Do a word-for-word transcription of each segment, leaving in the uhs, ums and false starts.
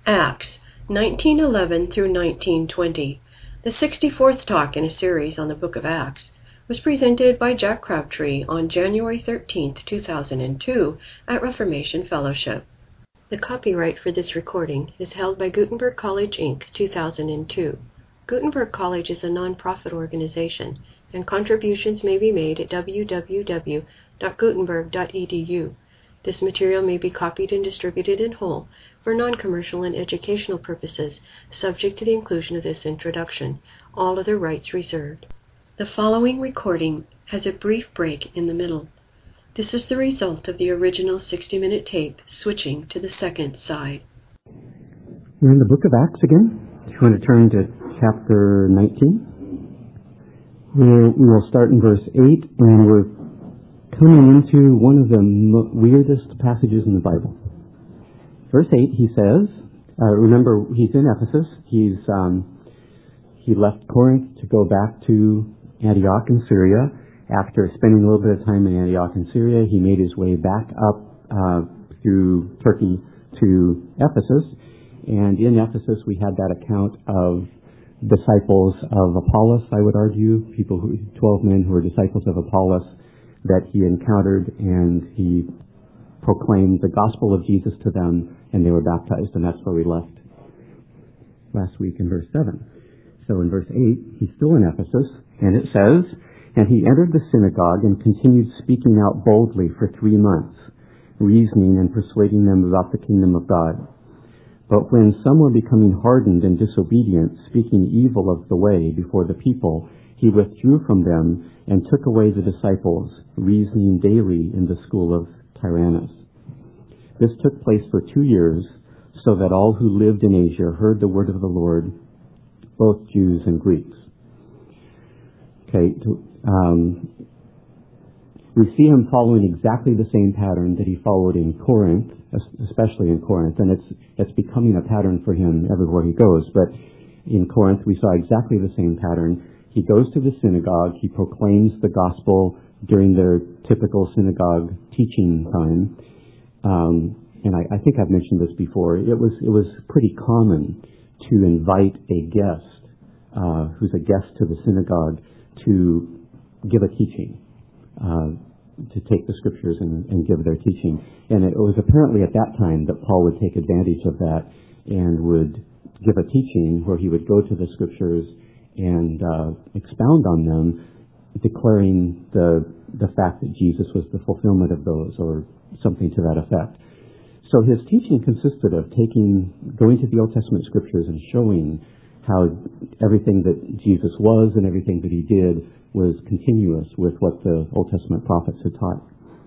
Acts, nineteen eleven through nineteen twenty. The sixty-fourth talk in a series on the book of Acts was presented by Jack Crabtree on January thirteenth, two thousand two at Reformation Fellowship. The copyright for this recording is held by Gutenberg College, Incorporated, two thousand two. Gutenberg College is a non-profit organization, and contributions may be made at w w w dot gutenberg dot e d u. This material may be copied and distributed in whole for non-commercial and educational purposes, subject to the inclusion of this introduction. All other rights reserved. The following recording has a brief break in the middle. This is the result of the original sixty-minute tape switching to the second side. We're in the book of Acts again. If you want to turn to chapter nineteen. We're, we will start in verse eight, and we're coming into one of the mo- weirdest passages in the Bible. Verse eight, he says, uh, remember, he's in Ephesus. He's um, he left Corinth to go back to Antioch in Syria. After spending a little bit of time in Antioch in Syria, he made his way back up uh, through Turkey to Ephesus. And in Ephesus, we had that account of disciples of Apollos, I would argue, people who, twelve men who were disciples of Apollos that he encountered, and he proclaimed the gospel of Jesus to them, and they were baptized, and that's where we left last week in verse seven. So in verse eight, he's still in Ephesus, and it says, "And he entered the synagogue and continued speaking out boldly for three months, reasoning and persuading them about the kingdom of God. But when some were becoming hardened and disobedient, speaking evil of the way before the people, he withdrew from them and took away the disciples, reasoning daily in the school of Tyrannus. This took place for two years, so that all who lived in Asia heard the word of the Lord, both Jews and Greeks." Okay, um, we see him following exactly the same pattern that he followed in Corinth, especially in Corinth, and it's it's becoming a pattern for him everywhere he goes. But in Corinth, we saw exactly the same pattern. He goes to the synagogue, he proclaims the gospel during their typical synagogue teaching time. Um, and I, I think I've mentioned this before. It was it was pretty common to invite a guest, uh, who's a guest to the synagogue, to give a teaching. Uh, to take the scriptures and, and give their teaching. And it was apparently at that time that Paul would take advantage of that and would give a teaching where he would go to the scriptures and uh, expound on them, declaring the the fact that Jesus was the fulfillment of those, or something to that effect. So his teaching consisted of taking, going to the Old Testament scriptures and showing how everything that Jesus was and everything that he did was continuous with what the Old Testament prophets had taught.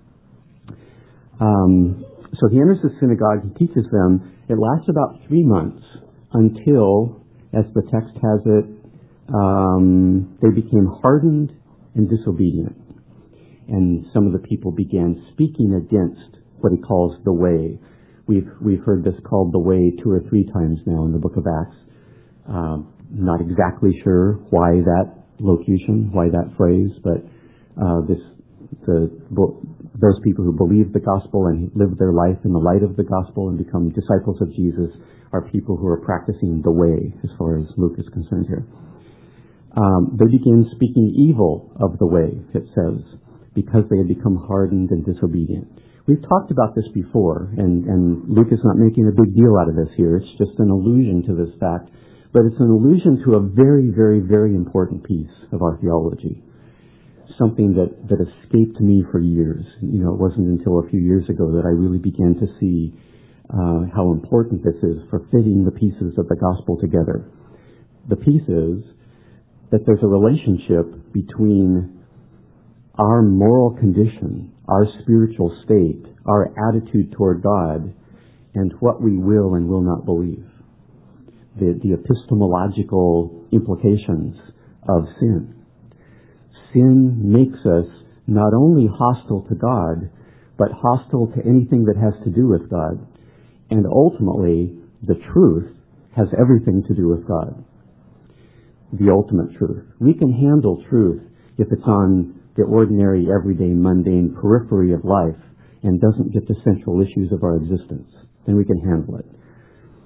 Um, so he enters the synagogue, he teaches them. It lasts about three months until, as the text has it, um, they became hardened and disobedient. And some of the people began speaking against what he calls the way. We've we've heard this called the way two or three times now in the book of Acts. Um, not exactly sure why that locution, why that phrase, but uh, this the those people who believe the gospel and live their life in the light of the gospel and become disciples of Jesus are people who are practicing the way, as far as Luke is concerned here. Um, they begin speaking evil of the way, it says, because they had become hardened and disobedient. We've talked about this before, and, and Luke is not making a big deal out of this here. It's just an allusion to this fact. But it's an allusion to a very, very, very important piece of our theology. Something that, that escaped me for years. You know, it wasn't until a few years ago that I really began to see uh, how important this is for fitting the pieces of the gospel together. The piece is that there's a relationship between our moral condition, our spiritual state, our attitude toward God, and what we will and will not believe. The, the epistemological implications of sin. Sin makes us not only hostile to God, but hostile to anything that has to do with God. And ultimately, the truth has everything to do with God. The ultimate truth. We can handle truth if it's on the ordinary, everyday, mundane periphery of life and doesn't get to central issues of our existence. Then we can handle it.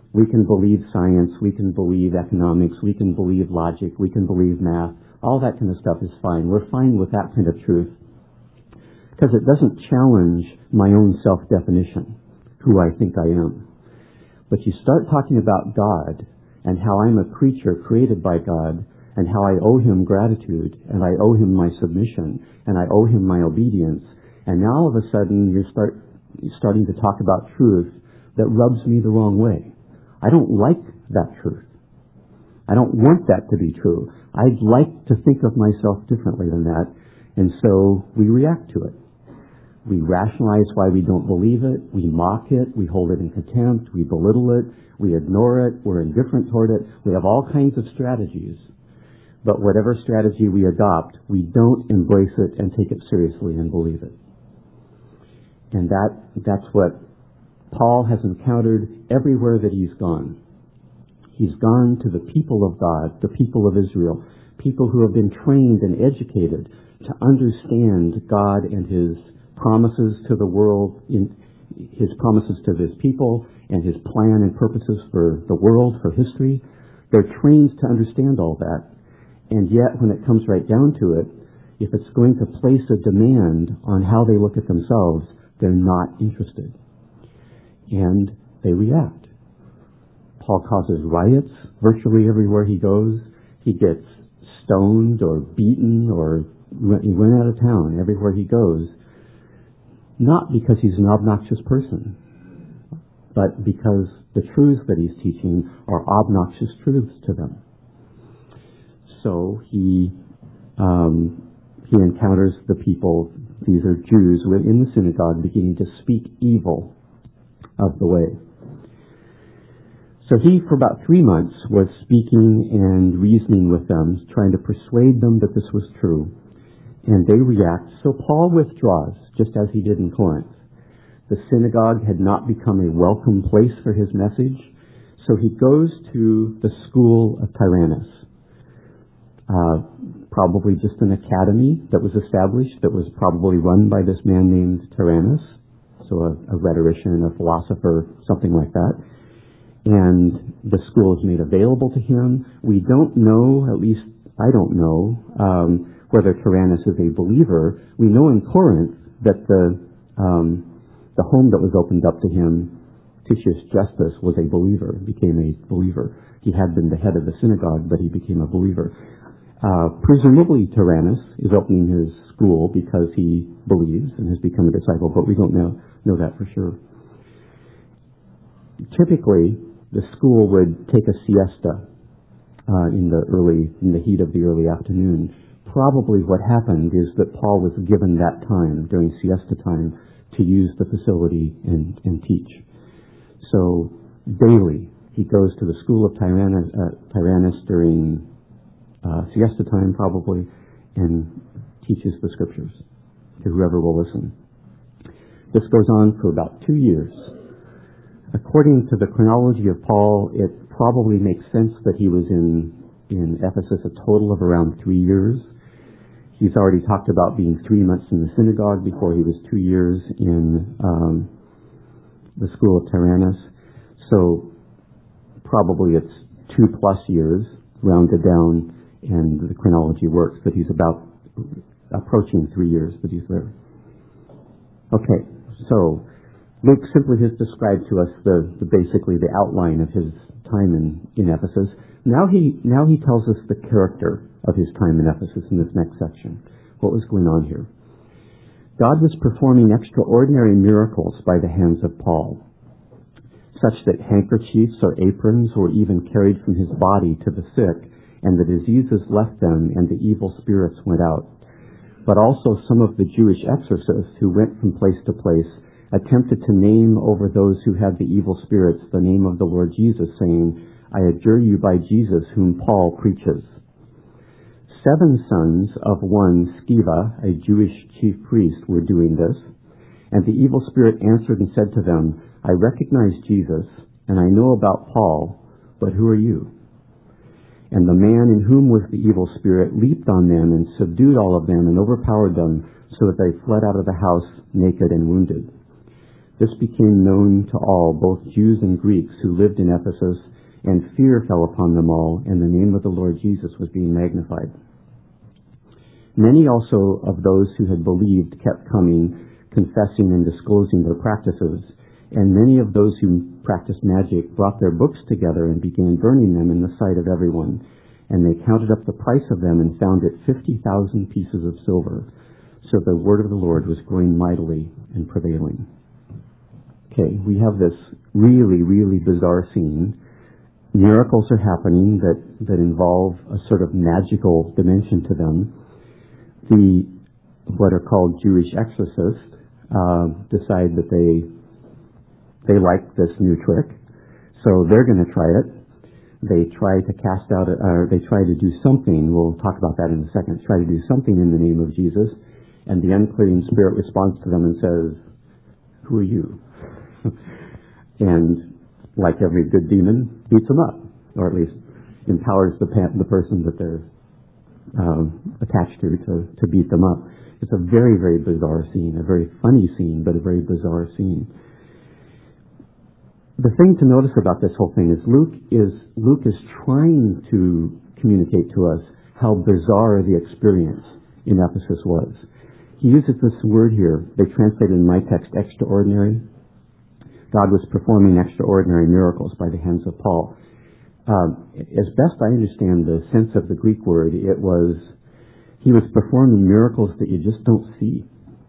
We can believe science, we can believe economics, we can believe logic, we can believe math. All that kind of stuff is fine. We're fine with that kind of truth because it doesn't challenge my own self-definition, who I think I am. But you start talking about God and how I'm a creature created by God and how I owe him gratitude and I owe him my submission and I owe him my obedience. And now all of a sudden you start you're starting to talk about truth that rubs me the wrong way. I don't like that truth. I don't want that to be true. I'd like to think of myself differently than that. And so we react to it. We rationalize why we don't believe it. We mock it. We hold it in contempt. We belittle it. We ignore it. We're indifferent toward it. We have all kinds of strategies. But whatever strategy we adopt, we don't embrace it and take it seriously and believe it. And that that's what Paul has encountered everywhere that he's gone. He's gone to the people of God, the people of Israel, people who have been trained and educated to understand God and his promises to the world, in his promises to his people, and his plan and purposes for the world, for history. They're trained to understand all that. And yet, when it comes right down to it, if it's going to place a demand on how they look at themselves, they're not interested. And they react. Paul causes riots virtually everywhere he goes. He gets stoned or beaten or he run out of town everywhere he goes. Not because he's an obnoxious person, but because the truths that he's teaching are obnoxious truths to them. So he um, he encounters the people, these are Jews, in the synagogue beginning to speak evil of the way. So he, for about three months, was speaking and reasoning with them, trying to persuade them that this was true. And they react. So Paul withdraws, just as he did in Corinth. The synagogue had not become a welcome place for his message. So he goes to the school of Tyrannus. Uh, probably just an academy that was established, that was probably run by this man named Tyrannus. So a, a rhetorician, a philosopher, something like that. And the school is made available to him. We don't know, at least I don't know, um, whether Tyrannus is a believer. We know in Corinth that the um, the home that was opened up to him, Titius Justus, was a believer, became a believer. He had been the head of the synagogue, but he became a believer. Uh, presumably Tyrannus is opening his school because he believes and has become a disciple, but we don't know, know that for sure. Typically, the school would take a siesta uh, in the early, in the heat of the early afternoon. Probably what happened is that Paul was given that time during siesta time to use the facility and, and teach. So daily he goes to the school of Tyrannus, uh, Tyrannus during uh, siesta time probably and teaches the scriptures to whoever will listen. This goes on for about two years. According to the chronology of Paul, it probably makes sense that he was in, in Ephesus a total of around three years. He's already talked about being three months in the synagogue before he was two years in um, the school of Tyrannus. So probably it's two plus years, rounded down, and the chronology works, that he's about approaching three years that he's there. Okay, so Luke simply has described to us the, the basically the outline of his time in, in Ephesus. Now he now he tells us the character of his time in Ephesus in this next section. What was going on here? God was performing extraordinary miracles by the hands of Paul, such that handkerchiefs or aprons were even carried from his body to the sick, and the diseases left them, and the evil spirits went out. But also some of the Jewish exorcists who went from place to place attempted to name over those who had the evil spirits the name of the Lord Jesus, saying, I adjure you by Jesus whom Paul preaches. Seven sons of one Sceva, a Jewish chief priest, were doing this, and the evil spirit answered and said to them, I recognize Jesus, and I know about Paul, but who are you? And the man in whom was the evil spirit leaped on them and subdued all of them and overpowered them, so that they fled out of the house naked and wounded. This became known to all, both Jews and Greeks who lived in Ephesus, and fear fell upon them all, and the name of the Lord Jesus was being magnified. Many also of those who had believed kept coming, confessing and disclosing their practices, and many of those who practiced magic brought their books together and began burning them in the sight of everyone. And they counted up the price of them and found it fifty thousand pieces of silver. So the word of the Lord was growing mightily and prevailing. Okay, we have this really, really bizarre scene. Miracles are happening that, that involve a sort of magical dimension to them. The, what are called Jewish exorcists, uh, decide that they, they like this new trick, so they're going to try it. They try to cast out, or they try to do something, we'll talk about that in a second, try to do something in the name of Jesus, and the unclean spirit responds to them and says, "Who are you?" And like every good demon, beats them up, or at least empowers the, pa- the person that they're um, attached to, to to beat them up. It's a very, very bizarre scene, a very funny scene, but a very bizarre scene. The thing to notice about this whole thing is Luke is Luke is trying to communicate to us how bizarre the experience in Ephesus was. He uses this word here. They translated in my text extraordinary. God was performing extraordinary miracles by the hands of Paul. Um, as best I understand the sense of the Greek word, it was he was performing miracles that you just don't see.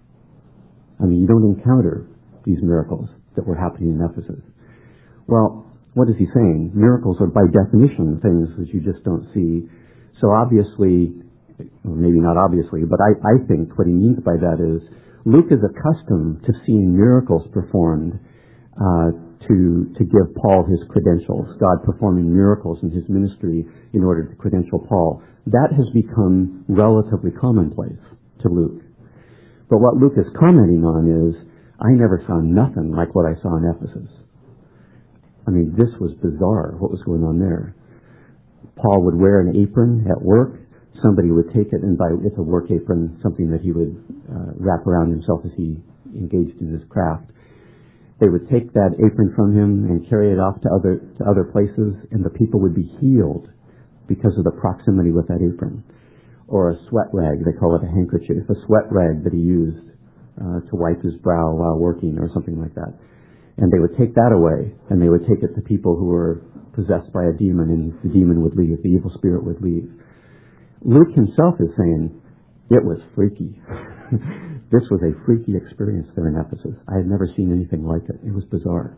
I mean, you don't encounter these miracles that were happening in Ephesus. Well, what is he saying? Miracles are by definition things that you just don't see. So obviously, or maybe not obviously, but I, I think what he means by that is Luke is accustomed to seeing miracles performed uh, to to give Paul his credentials, God performing miracles in his ministry in order to credential Paul. That has become relatively commonplace to Luke. But what Luke is commenting on is, I never saw nothing like what I saw in Ephesus. I mean, this was bizarre, what was going on there. Paul would wear an apron at work. Somebody would take it, and by it's a work apron, something that he would uh, wrap around himself as he engaged in his craft. They would take that apron from him and carry it off to other to other places, and the people would be healed because of the proximity with that apron. Or a sweat rag, they call it a handkerchief, a sweat rag that he used uh, to wipe his brow while working or something like that. And they would take that away, and they would take it to people who were possessed by a demon, and the demon would leave, the evil spirit would leave. Luke himself is saying, it was freaky. This was a freaky experience there in Ephesus. I had never seen anything like it. It was bizarre.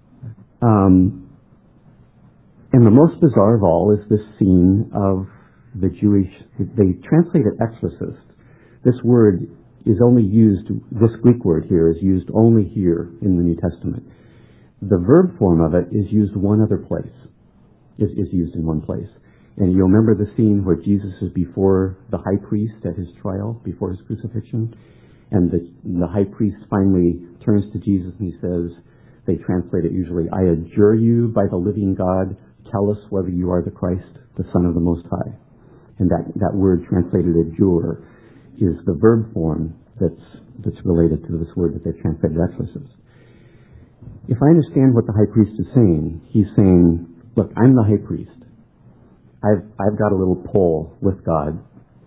Um, and the most bizarre of all is this scene of the Jewish, they translate it exorcist. This word is only used, this Greek word here is used only here in the New Testament. The verb form of it is used one other place, is, is used in one place. And you'll remember the scene where Jesus is before the high priest at his trial, before his crucifixion. And the, the high priest finally turns to Jesus and he says, they translate it usually, I adjure you by the living God, tell us whether you are the Christ, the Son of the Most High. And that, that word translated adjure is the verb form that's, that's related to this word that they translated exorcist. If I understand what the high priest is saying, he's saying, look, I'm the high priest. I've, I've got a little pull with God.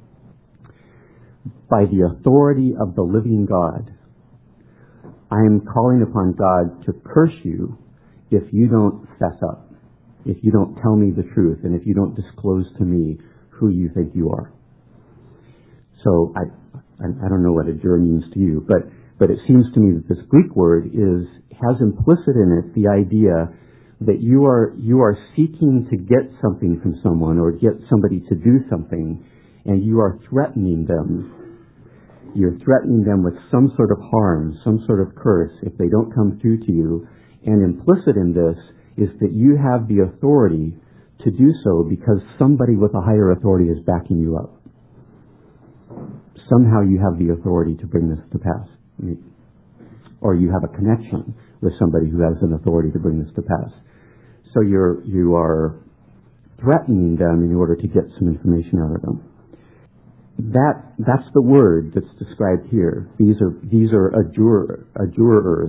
By the authority of the living God, I am calling upon God to curse you if you don't fess up, if you don't tell me the truth, and if you don't disclose to me who you think you are. So I, I, I don't know what adjure means to you, but, but it seems to me that this Greek word is, has implicit in it the idea that you are, you are seeking to get something from someone or get somebody to do something, and you are threatening them. You're threatening them with some sort of harm, some sort of curse if they don't come through to you. And implicit in this is that you have the authority to do so because somebody with a higher authority is backing you up. Somehow you have the authority to bring this to pass. Or you have a connection with somebody who has an authority to bring this to pass. So you're, you are threatening them in order to get some information out of them. That, that's the word that's described here. These are, these are adjurer, adjurers,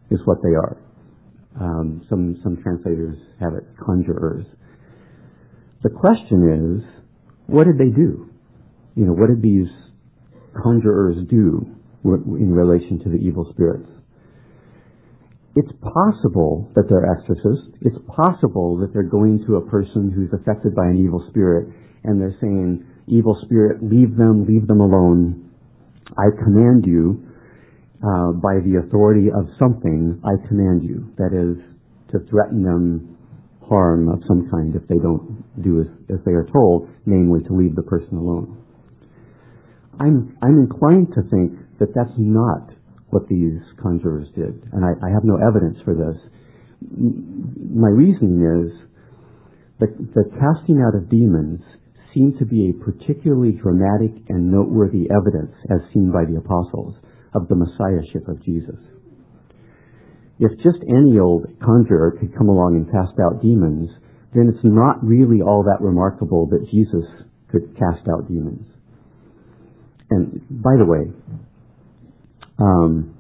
is what they are. Um, some some translators have it conjurers. The question is, what did they do? You know, what did these conjurers do in relation to the evil spirits? It's possible that they're exorcists. It's possible that they're going to a person who's affected by an evil spirit and they're saying, evil spirit, leave them, leave them alone. I command you, uh, by the authority of something, I command you. That is, to threaten them harm of some kind if they don't do as, as they are told, namely to leave the person alone. I'm, I'm inclined to think that that's not what these conjurers did, and I, I have no evidence for this. My reasoning is that the casting out of demons seemed to be a particularly dramatic and noteworthy evidence, as seen by the apostles, of the messiahship of Jesus. If just any old conjurer could come along and cast out demons, then it's not really all that remarkable that Jesus could cast out demons. And by the way, um,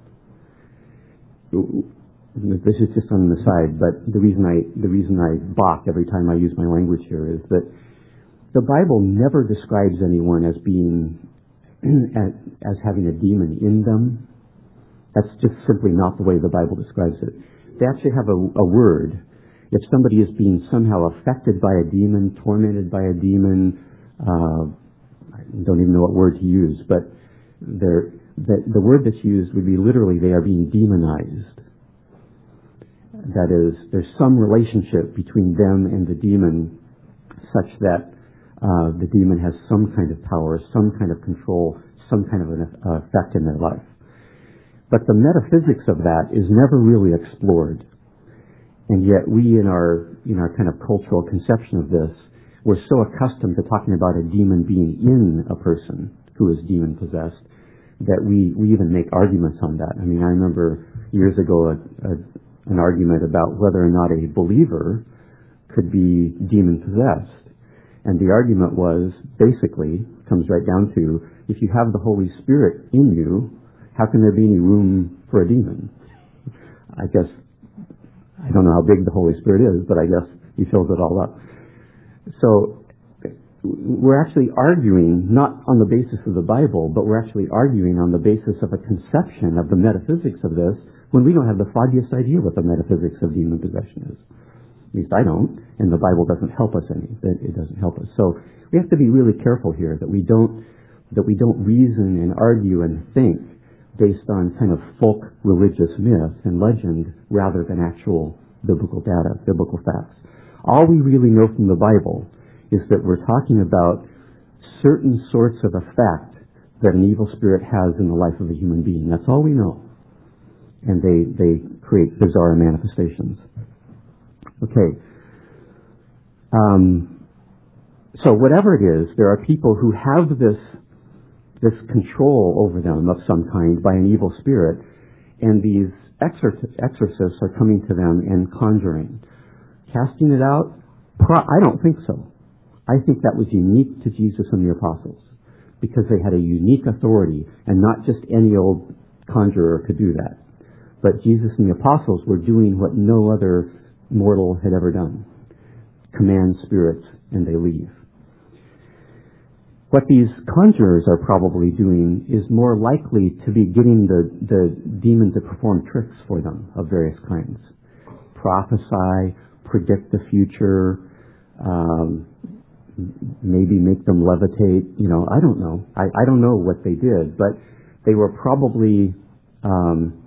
this is just on the side, but the reason I the reason I balk every time I use my language here is that the Bible never describes anyone as being as, as having a demon in them. That's just simply not the way the Bible describes it. They actually have a, a word. If somebody is being somehow affected by a demon, tormented by a demon, uh, I don't even know what word to use, but they're, the, the word that's used would be literally they are being demonized. That is, there's some relationship between them and the demon such that uh, the demon has some kind of power, some kind of control, some kind of an effect in their life. But the metaphysics of that is never really explored. And yet we, in our in our kind of cultural conception of this, we're so accustomed to talking about a demon being in a person who is demon-possessed that we, we even make arguments on that. I mean, I remember years ago a, a, an argument about whether or not a believer could be demon-possessed. And the argument was, basically, comes right down to, if you have the Holy Spirit in you, how can there be any room for a demon? I guess, I don't know how big the Holy Spirit is, but I guess he fills it all up. So we're actually arguing, not on the basis of the Bible, but we're actually arguing on the basis of a conception of the metaphysics of this when we don't have the foggiest idea what the metaphysics of demon possession is. At least I don't, and the Bible doesn't help us any. It doesn't help us. So we have to be really careful here that we don't, that we don't reason and argue and think based on kind of folk religious myth and legend rather than actual biblical data, biblical facts. All we really know from the Bible is that we're talking about certain sorts of effect that an evil spirit has in the life of a human being. That's all we know. And they, they create bizarre manifestations. Okay. Um, so whatever it is, there are people who have this this control over them of some kind by an evil spirit, and these exor- exorcists are coming to them and conjuring. Casting it out? Pro- I don't think so. I think that was unique to Jesus and the apostles, because they had a unique authority, and not just any old conjurer could do that. But Jesus and the apostles were doing what no other mortal had ever done. Command spirits, and they leave. What these conjurers are probably doing is more likely to be getting the, the demon to perform tricks for them of various kinds. Prophesy, predict the future, um, maybe make them levitate. You know, I don't know. I, I don't know what they did, but they were probably um,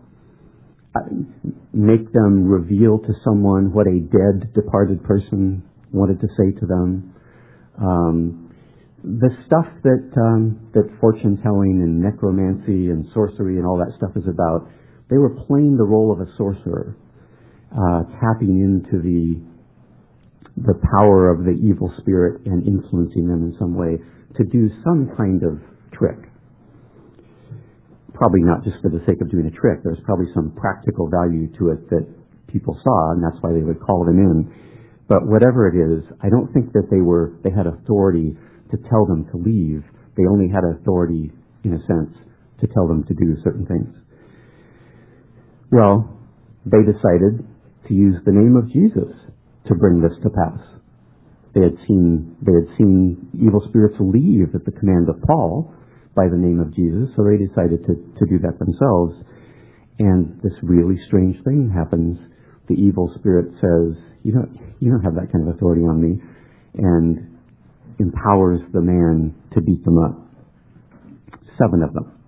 make them reveal to someone what a dead, departed person wanted to say to them. Um, The stuff that um, that fortune telling and necromancy and sorcery and all that stuff is about, they were playing the role of a sorcerer, uh, tapping into the the power of the evil spirit and influencing them in some way to do some kind of trick. Probably not just for the sake of doing a trick. There's probably some practical value to it that people saw, and that's why they would call them in. But whatever it is, I don't think that they were they had authority to tell them to leave. They only had authority, in a sense, to tell them to do certain things. Well, they decided to use the name of Jesus to bring this to pass. They had seen they had seen evil spirits leave at the command of Paul by the name of Jesus, so they decided to, to do that themselves. And this really strange thing happens. The evil spirit says, you don't, you don't have that kind of authority on me, and empowers the man to beat them up. Seven of them.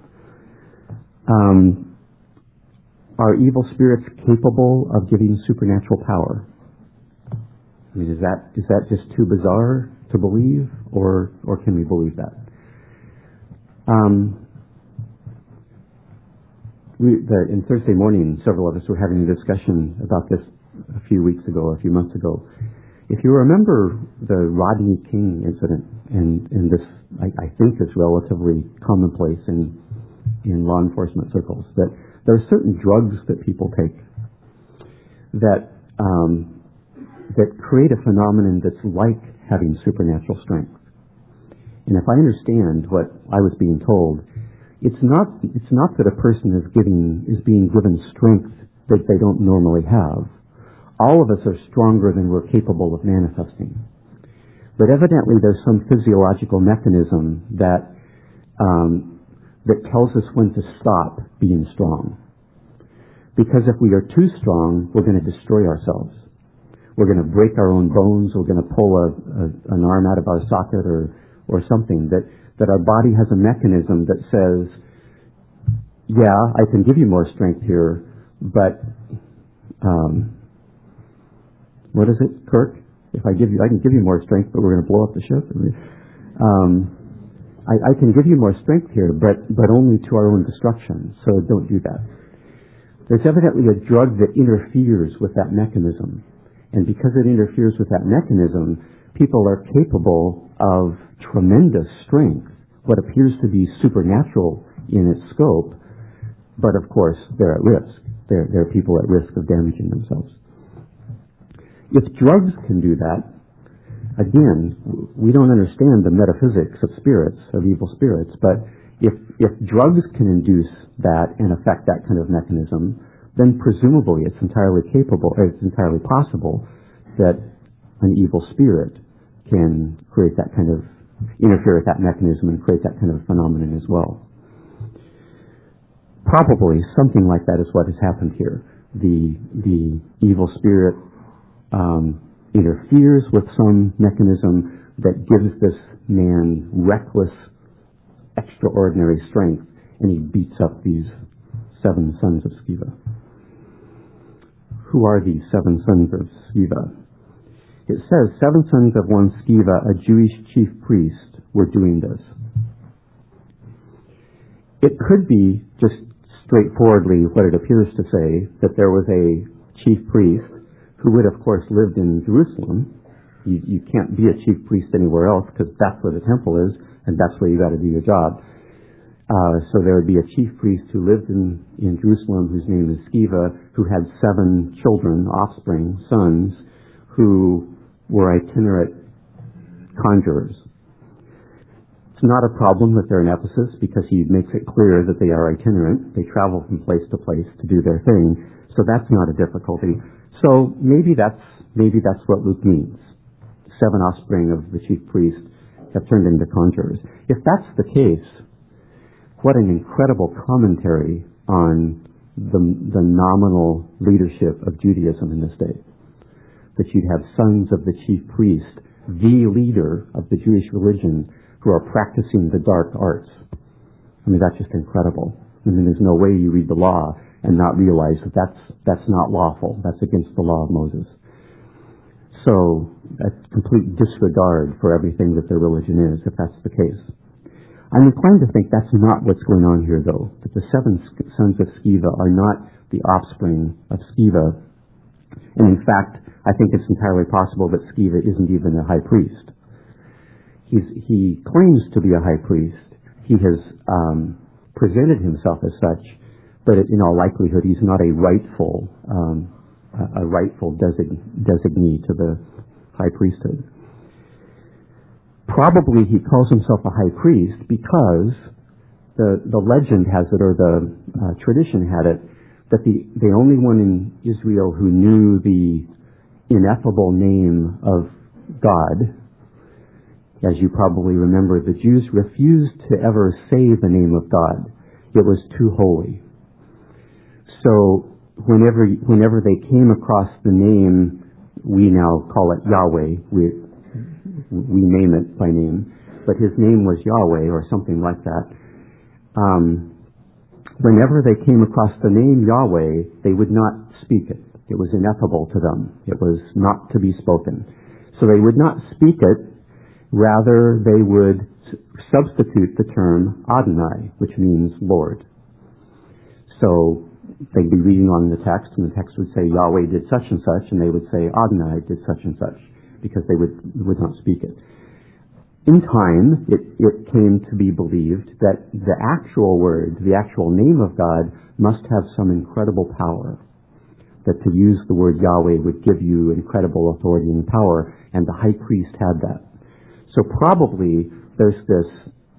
Um, are evil spirits capable of giving supernatural power? I mean, is that is that just too bizarre to believe, or or can we believe that? Um, we, the, in Thursday morning, several of us were having a discussion about this a few weeks ago, a few months ago. If you remember the Rodney King incident, and, and this, I, I think, is relatively commonplace in in law enforcement circles, that there are certain drugs that people take that um, that create a phenomenon that's like having supernatural strength. And if I understand what I was being told, it's not it's not that a person is giving is being given strength that they don't normally have. All of us are stronger than we're capable of manifesting. But evidently there's some physiological mechanism that um, that tells us when to stop being strong. Because if we are too strong, we're going to destroy ourselves. We're going to break our own bones. We're going to pull a, a, an arm out of our socket or, or something. That, that our body has a mechanism that says, yeah, I can give you more strength here, but um, what is it, Kirk? If I give you, I can give you more strength, but we're going to blow up the ship. Um, I, I can give you more strength here, but but only to our own destruction. So don't do that. There's evidently a drug that interferes with that mechanism, and because it interferes with that mechanism, people are capable of tremendous strength, what appears to be supernatural in its scope, but of course they're at risk. They're, they're people at risk of damaging themselves. If drugs can do that, again, we don't understand the metaphysics of spirits, of evil spirits, but if, if drugs can induce that and affect that kind of mechanism, then presumably it's entirely capable, it's entirely possible that an evil spirit can create that kind of, interfere with that mechanism and create that kind of phenomenon as well. Probably something like that is what has happened here. The, the evil spirit Um, interferes with some mechanism that gives this man reckless, extraordinary strength, and he beats up these seven sons of Sceva. Who are these seven sons of Sceva? It says, seven sons of one Sceva, a Jewish chief priest, were doing this. It could be just straightforwardly what it appears to say, that there was a chief priest who would, of course, lived in Jerusalem. You, you can't be a chief priest anywhere else because that's where the temple is, and that's where you got to do your job. Uh, so there would be a chief priest who lived in, in Jerusalem, whose name is Sceva, who had seven children, offspring, sons, who were itinerant conjurers. It's not a problem that they're in Ephesus because he makes it clear that they are itinerant. They travel from place to place to do their thing, so that's not a difficulty. So maybe that's maybe that's what Luke means. Seven offspring of the chief priest have turned into conjurers. If that's the case, what an incredible commentary on the, the nominal leadership of Judaism in this day. That you'd have sons of the chief priest, the leader of the Jewish religion, who are practicing the dark arts. I mean, that's just incredible. I mean, there's no way you read the law and not realize that that's, that's not lawful. That's against the law of Moses. So, a complete disregard for everything that their religion is, if that's the case. I'm inclined to think that's not what's going on here, though. That the seven sons of Sceva are not the offspring of Sceva. And in fact, I think it's entirely possible that Sceva isn't even a high priest. He's, he claims to be a high priest. He has um, presented himself as such, but in all likelihood, he's not a rightful, um, a rightful design, designee to the high priesthood. Probably he calls himself a high priest because the the legend has it, or the uh, tradition had it, that the, the only one in Israel who knew the ineffable name of God, as you probably remember, the Jews refused to ever say the name of God. It was too holy. So whenever whenever they came across the name, we now call it Yahweh. We we name it by name, but his name was Yahweh or something like that. Um, whenever they came across the name Yahweh, they would not speak it. It was ineffable to them. It was not to be spoken. So they would not speak it. Rather, they would substitute the term Adonai, which means Lord. So they'd be reading on the text, and the text would say Yahweh did such and such, and they would say Adonai did such and such, because they would would not speak it. In time, it, it came to be believed that the actual word, the actual name of God, must have some incredible power. That to use the word Yahweh would give you incredible authority and power, and the high priest had that. So probably there's this,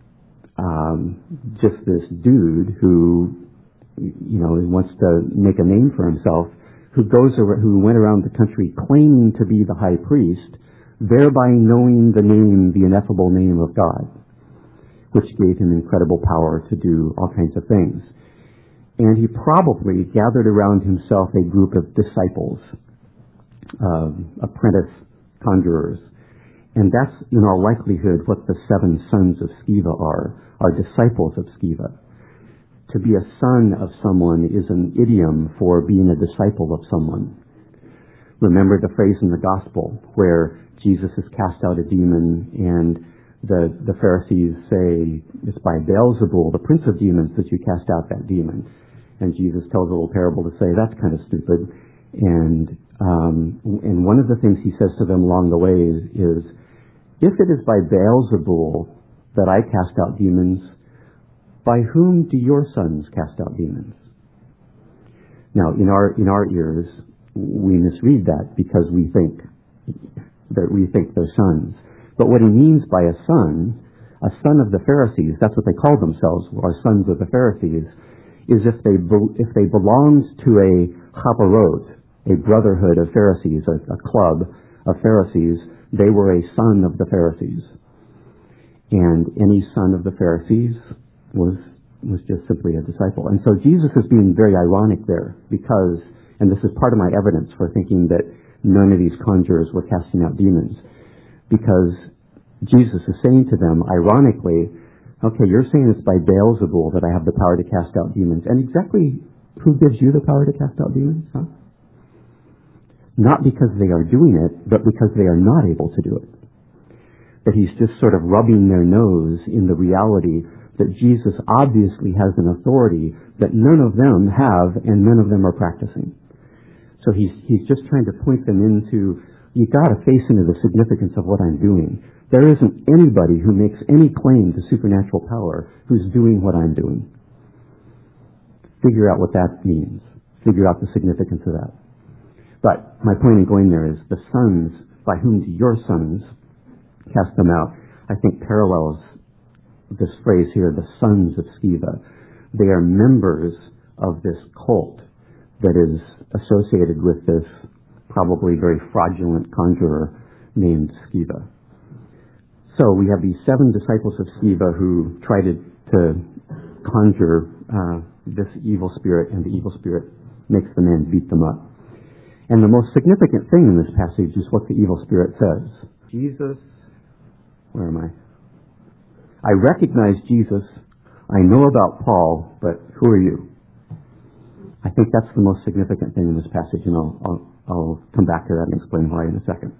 um, just this dude who, you know, wants to make a name for himself, who goes ar- who went around the country claiming to be the high priest, thereby knowing the name, the ineffable name of God, which gave him incredible power to do all kinds of things. And he probably gathered around himself a group of disciples, uh, apprentice conjurers. And that's, in all likelihood, what the seven sons of Sceva are, are disciples of Sceva. To be a son of someone is an idiom for being a disciple of someone. Remember the phrase in the gospel where Jesus has cast out a demon and the, the Pharisees say, it's by Beelzebul, the prince of demons, that you cast out that demon. And Jesus tells a little parable to say, that's kind of stupid. And, um, and one of the things he says to them along the way is, is if it is by Beelzebul that I cast out demons, by whom do your sons cast out demons? Now, in our in our ears, we misread that because we think that we think they're sons. But what he means by a son, a son of the Pharisees, that's what they call themselves, are sons of the Pharisees, is if they be, if they belonged to a chaparot, a brotherhood of Pharisees, a, a club of Pharisees, they were a son of the Pharisees. And any son of the Pharisees was was just simply a disciple. And so Jesus is being very ironic there because, and this is part of my evidence for thinking that none of these conjurers were casting out demons, because Jesus is saying to them, ironically, okay, you're saying it's by Beelzebul that I have the power to cast out demons. And exactly who gives you the power to cast out demons? Huh? Not because they are doing it, but because they are not able to do it. That he's just sort of rubbing their nose in the reality that Jesus obviously has an authority that none of them have and none of them are practicing. So he's he's just trying to point them into, you got to face into the significance of what I'm doing. There isn't anybody who makes any claim to supernatural power who's doing what I'm doing. Figure out what that means. Figure out the significance of that. But my point in going there is the sons, by whom do your sons cast them out, I think parallels this phrase here, the sons of Sceva. They are members of this cult that is associated with this probably very fraudulent conjurer named Sceva. So we have these seven disciples of Sceva who try to, to conjure uh, this evil spirit, and the evil spirit makes the men beat them up. And the most significant thing in this passage is what the evil spirit says. Jesus, where am I? I recognize Jesus. I know about Paul, but who are you? I think that's the most significant thing in this passage, and I'll, I'll, I'll come back to that and explain why in a second.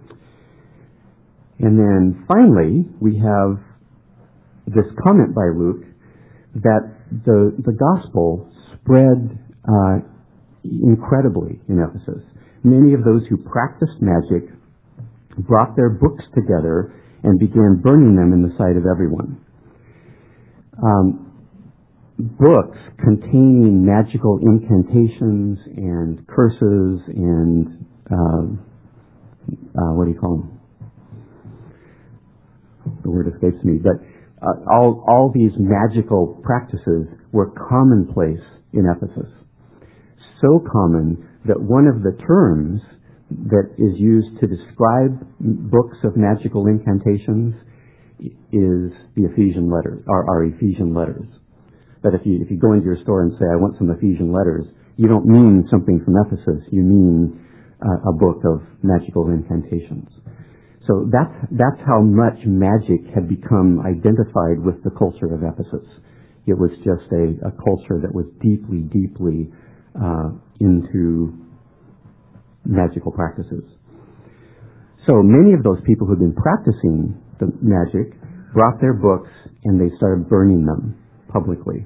And then finally, we have this comment by Luke that the, the gospel spread uh, incredibly in Ephesus. Many of those who practiced magic brought their books together and began burning them in the sight of everyone. Um, books containing magical incantations and curses and uh, uh, what do you call them? The word escapes me, but uh, all all these magical practices were commonplace in Ephesus. so common that one of the terms that is used to describe books of magical incantations is the Ephesian letters, our, our Ephesian letters. That if you if you go into your store and say, I want some Ephesian letters, you don't mean something from Ephesus. You mean uh, a book of magical incantations. So that's that's how much magic had become identified with the culture of Ephesus. It was just a, a culture that was deeply, deeply uh, into magical practices. So many of those people who'd been practicing the magic brought their books and they started burning them publicly.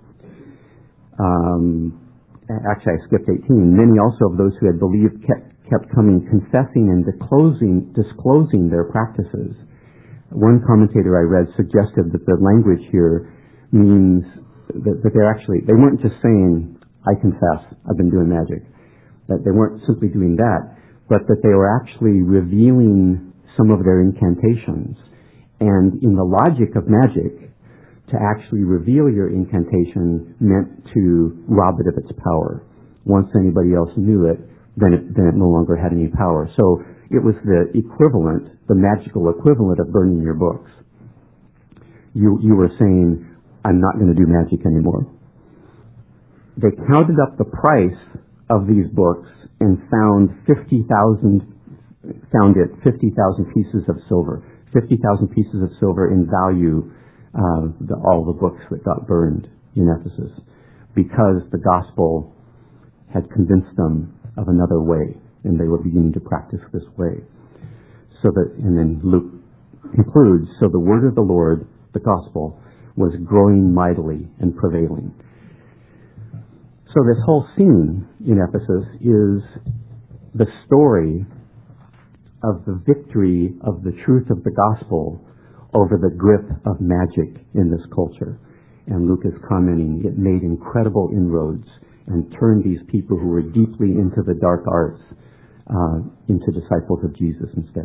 Um, actually, I skipped eighteen. Many also of those who had believed kept, kept coming, confessing and disclosing, disclosing their practices. One commentator I read suggested that the language here means that, that they're actually, they weren't just saying, I confess, I've been doing magic. That they weren't simply doing that, but that they were actually revealing some of their incantations. And in the logic of magic, to actually reveal your incantation meant to rob it of its power. Once anybody else knew it, then it, then it no longer had any power. So it was the equivalent, the magical equivalent of burning your books. You, you were saying, I'm not going to do magic anymore. They counted up the price of these books and found fifty thousand, found it fifty thousand pieces of silver. fifty thousand pieces of silver in value, uh, the, all the books that got burned in Ephesus, because the gospel had convinced them of another way, and they were beginning to practice this way. So that, and then Luke concludes, so the word of the Lord, the gospel, was growing mightily and prevailing. So this whole scene in Ephesus is the story of the victory of the truth of the gospel over the grip of magic in this culture. And Luke is commenting, it made incredible inroads and turned these people who were deeply into the dark arts uh, into disciples of Jesus instead.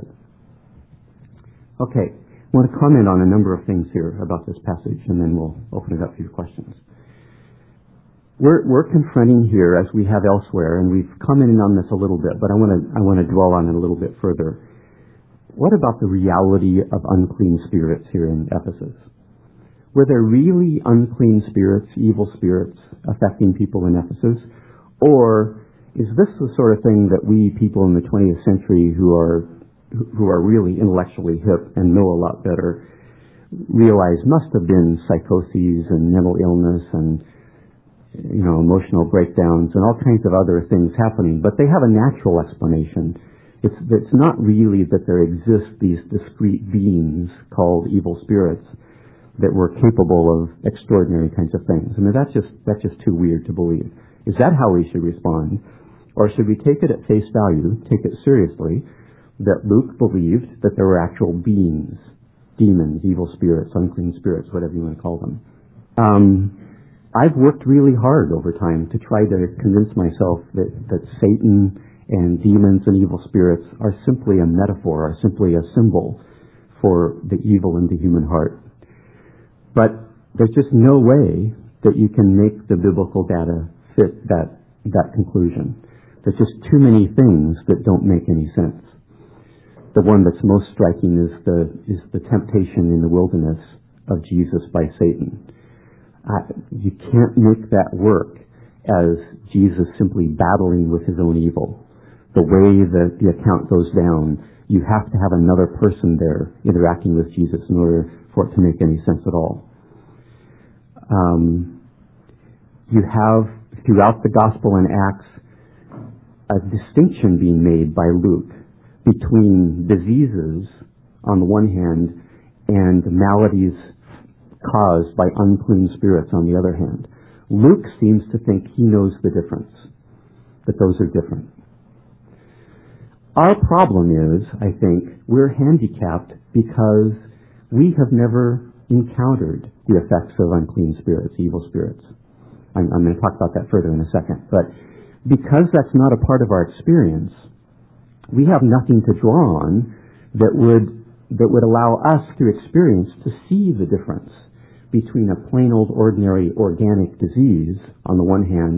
Okay, I want to comment on a number of things here about this passage, and then we'll open it up for your questions. We're, we're confronting here, as we have elsewhere, and we've commented on this a little bit, but I want to I want to dwell on it a little bit further. What about the reality of unclean spirits here in Ephesus? Were there really unclean spirits, evil spirits, affecting people in Ephesus? Or is this the sort of thing that we people in the twentieth century who are who are really intellectually hip and know a lot better realize must have been psychoses and mental illness and you know, emotional breakdowns and all kinds of other things happening, but they have a natural explanation. It's, it's not really that there exist these discrete beings called evil spirits that were capable of extraordinary kinds of things. I mean, that's just, that's just too weird to believe. Is that how we should respond? Or should we take it at face value, take it seriously, that Luke believed that there were actual beings, demons, evil spirits, unclean spirits, whatever you want to call them? Um, I've worked really hard over time to try to convince myself that, that Satan and demons and evil spirits are simply a metaphor, are simply a symbol for the evil in the human heart. But there's just no way that you can make the biblical data fit that, that conclusion. There's just too many things that don't make any sense. The one that's most striking is the, is the temptation in the wilderness of Jesus by Satan. Uh, you can't make that work as Jesus simply battling with his own evil. The way that the account goes down, you have to have another person there interacting with Jesus in order for it to make any sense at all. Um, you have, throughout the Gospel and Acts, a distinction being made by Luke between diseases on the one hand and maladies caused by unclean spirits on the other hand. Luke seems to think he knows the difference, that those are different. Our problem is, I think, we're handicapped because we have never encountered the effects of unclean spirits, evil spirits. I'm, I'm going to talk about that further in a second. But because that's not a part of our experience, we have nothing to draw on that would that would allow us through experience to see the difference between a plain old ordinary organic disease on the one hand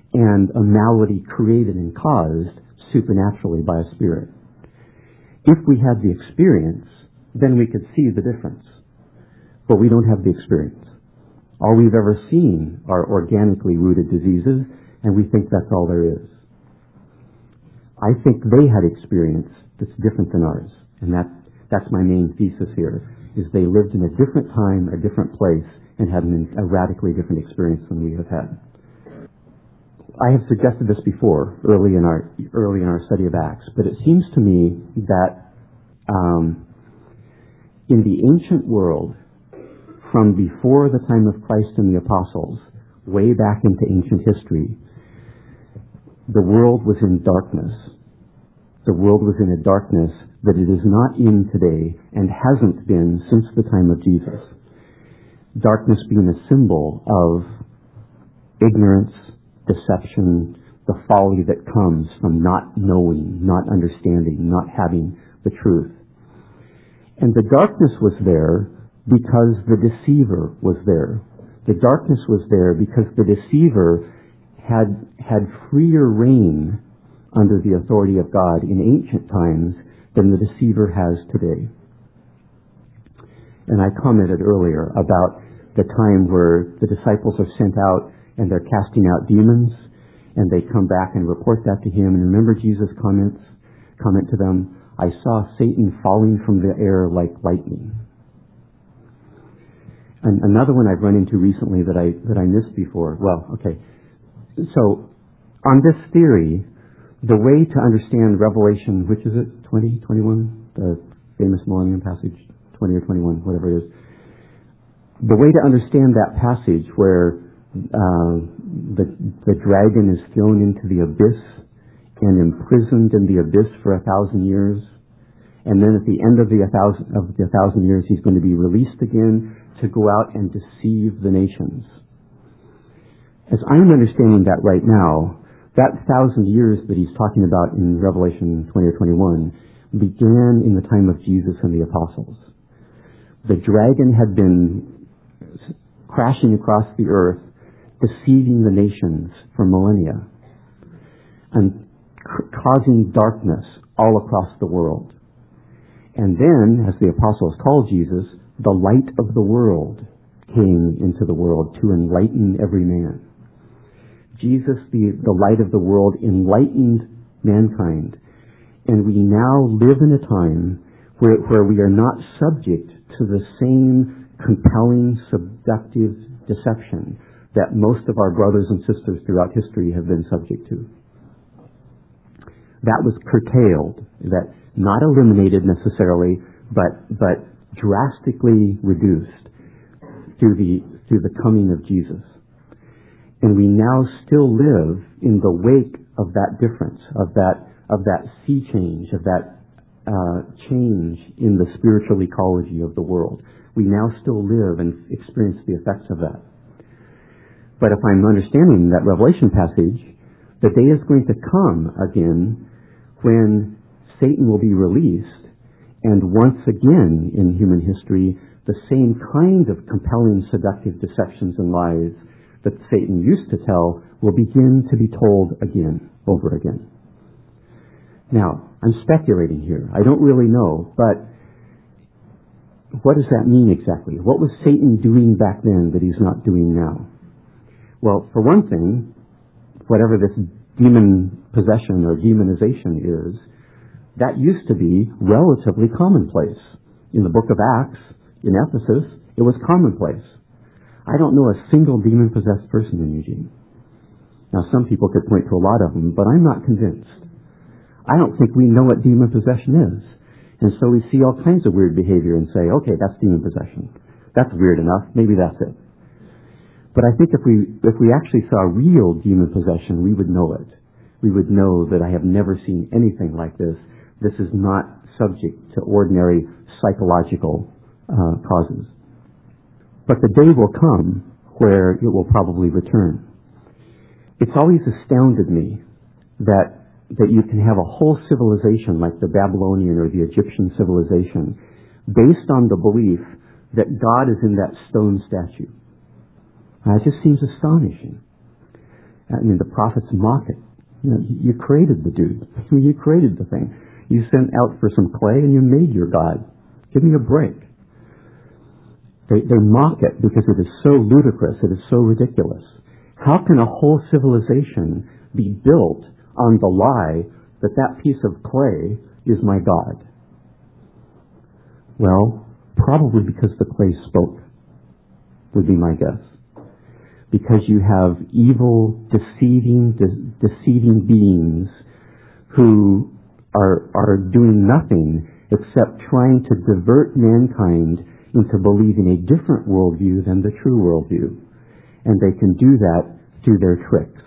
and a malady created and caused supernaturally by a spirit. If we had the experience, then we could see the difference. But we don't have the experience. All we've ever seen are organically rooted diseases, and we think that's all there is. I think they had experience that's different than ours, and that, that's my main thesis here, is they lived in a different time, a different place, and had an, a radically different experience than we have had. I have suggested this before, early in our early in our study of Acts, but it seems to me that um, in the ancient world, from before the time of Christ and the apostles, way back into ancient history, the world was in darkness. The world was in a darkness that it is not in today and hasn't been since the time of Jesus. Darkness being a symbol of ignorance, deception, the folly that comes from not knowing, not understanding, not having the truth. And the darkness was there because the deceiver was there. The darkness was there because the deceiver had had freer reign under the authority of God in ancient times than the deceiver has today. And I commented earlier about the time where the disciples are sent out and they're casting out demons, and they come back and report that to him. And remember Jesus' comments, comment to them, I saw Satan falling from the air like lightning. And another one I've run into recently that I that I missed before. Well, okay. So on this theory, the way to understand Revelation, which is it, twenty, twenty-one, the famous Millennium passage, twenty or twenty-one, whatever it is. The way to understand that passage where uh, the the dragon is thrown into the abyss and imprisoned in the abyss for a thousand years, and then at the end of the a thousand of the thousand years, he's going to be released again to go out and deceive the nations. As I'm understanding that right now, that thousand years that he's talking about in Revelation twenty or twenty-one began in the time of Jesus and the apostles. The dragon had been crashing across the earth, deceiving the nations for millennia, and c- causing darkness all across the world. And then, as the apostles called Jesus, the light of the world came into the world to enlighten every man. Jesus, the, the light of the world, enlightened mankind. And we now live in a time where, where we are not subject to the same compelling, seductive deception that most of our brothers and sisters throughout history have been subject to. That was curtailed, that not eliminated necessarily, but but drastically reduced through the through the coming of Jesus. And we now still live in the wake of that difference, of that of that sea change, of that uh, change in the spiritual ecology of the world. We now still live and experience the effects of that. But if I'm understanding that Revelation passage, the day is going to come again when Satan will be released, and once again in human history, the same kind of compelling, seductive deceptions and lies that Satan used to tell will begin to be told again, over again. Now, I'm speculating here. I don't really know, but what does that mean exactly? What was Satan doing back then that he's not doing now? Well, for one thing, whatever this demon possession or demonization is, that used to be relatively commonplace. In the book of Acts, in Ephesus, it was commonplace. I don't know a single demon-possessed person in Eugene. Now, some people could point to a lot of them, but I'm not convinced. I don't think we know what demon possession is. And so we see all kinds of weird behavior and say, okay, that's demon possession. That's weird enough. Maybe that's it. But I think if we if we actually saw real demon possession, we would know it. We would know that I have never seen anything like this. This is not subject to ordinary psychological uh, causes. But the day will come where it will probably return. It's always astounded me that that you can have a whole civilization like the Babylonian or the Egyptian civilization based on the belief that God is in that stone statue. Now, it just seems astonishing. I mean, the prophets mock it. You know, you created the dude. You created the thing. You sent out for some clay and you made your God. Give me a break. They, they mock it because it is so ludicrous. It is so ridiculous. How can a whole civilization be built on the lie that that piece of clay is my God? Well, probably because the clay spoke, would be my guess. Because you have evil, deceiving, de- deceiving beings who are, are doing nothing except trying to divert mankind into believing a different worldview than the true worldview. And they can do that through their tricks.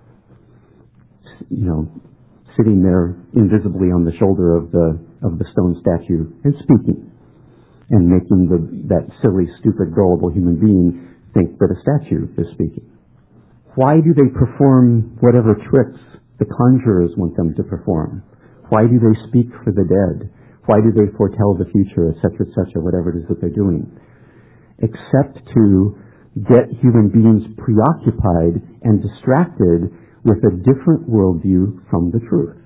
You know, sitting there invisibly on the shoulder of the of the stone statue and speaking, and making the, that silly, stupid, gullible human being think that a statue is speaking. Why do they perform whatever tricks the conjurers want them to perform? Why do they speak for the dead? Why do they foretell the future, et cetera, et cetera, whatever it is that they're doing? Except to get human beings preoccupied and distracted with a different worldview from the truth.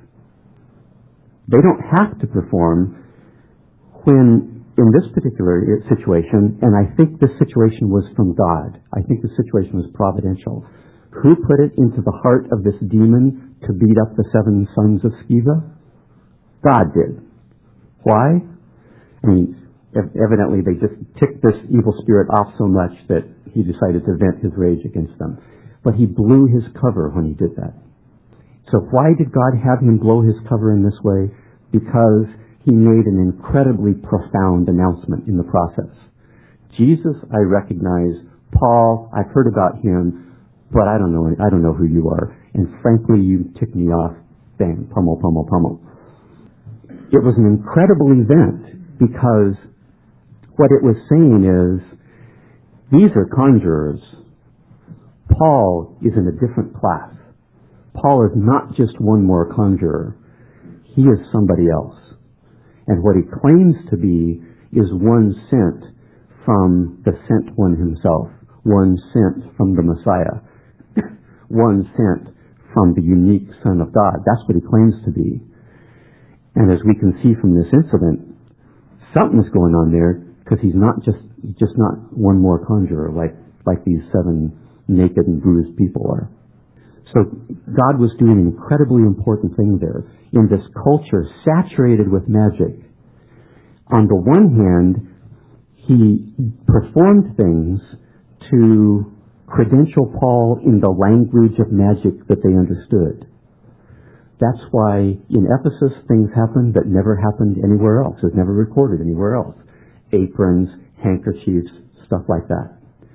They don't have to perform when, in this particular situation, and I think this situation was from God. I think the situation was providential. Who put it into the heart of this demon to beat up the seven sons of Sceva? God did. Why? I mean, evidently they just ticked this evil spirit off so much that he decided to vent his rage against them. But he blew his cover when he did that. So why did God have him blow his cover in this way? Because he made an incredibly profound announcement in the process. Jesus, I recognize. Paul, I've heard about him, but I don't know, I don't know who you are. And frankly, you tick me off. Bang, pummel, pummel, pummel. It was an incredible event because what it was saying is, these are conjurers. Paul is in a different class. Paul is not just one more conjurer. He is somebody else. And what he claims to be is one sent from the sent one himself, one sent from the Messiah, one sent from the unique Son of God. That's what he claims to be. And as we can see from this incident, something's going on there, because he's not just he's just not one more conjurer like like these seven naked and bruised people are. So God was doing an incredibly important thing there in this culture saturated with magic. On the one hand, he performed things to credential Paul in the language of magic that they understood. That's why in Ephesus things happened that never happened anywhere else. It was never recorded anywhere else. Aprons, handkerchiefs, stuff like that.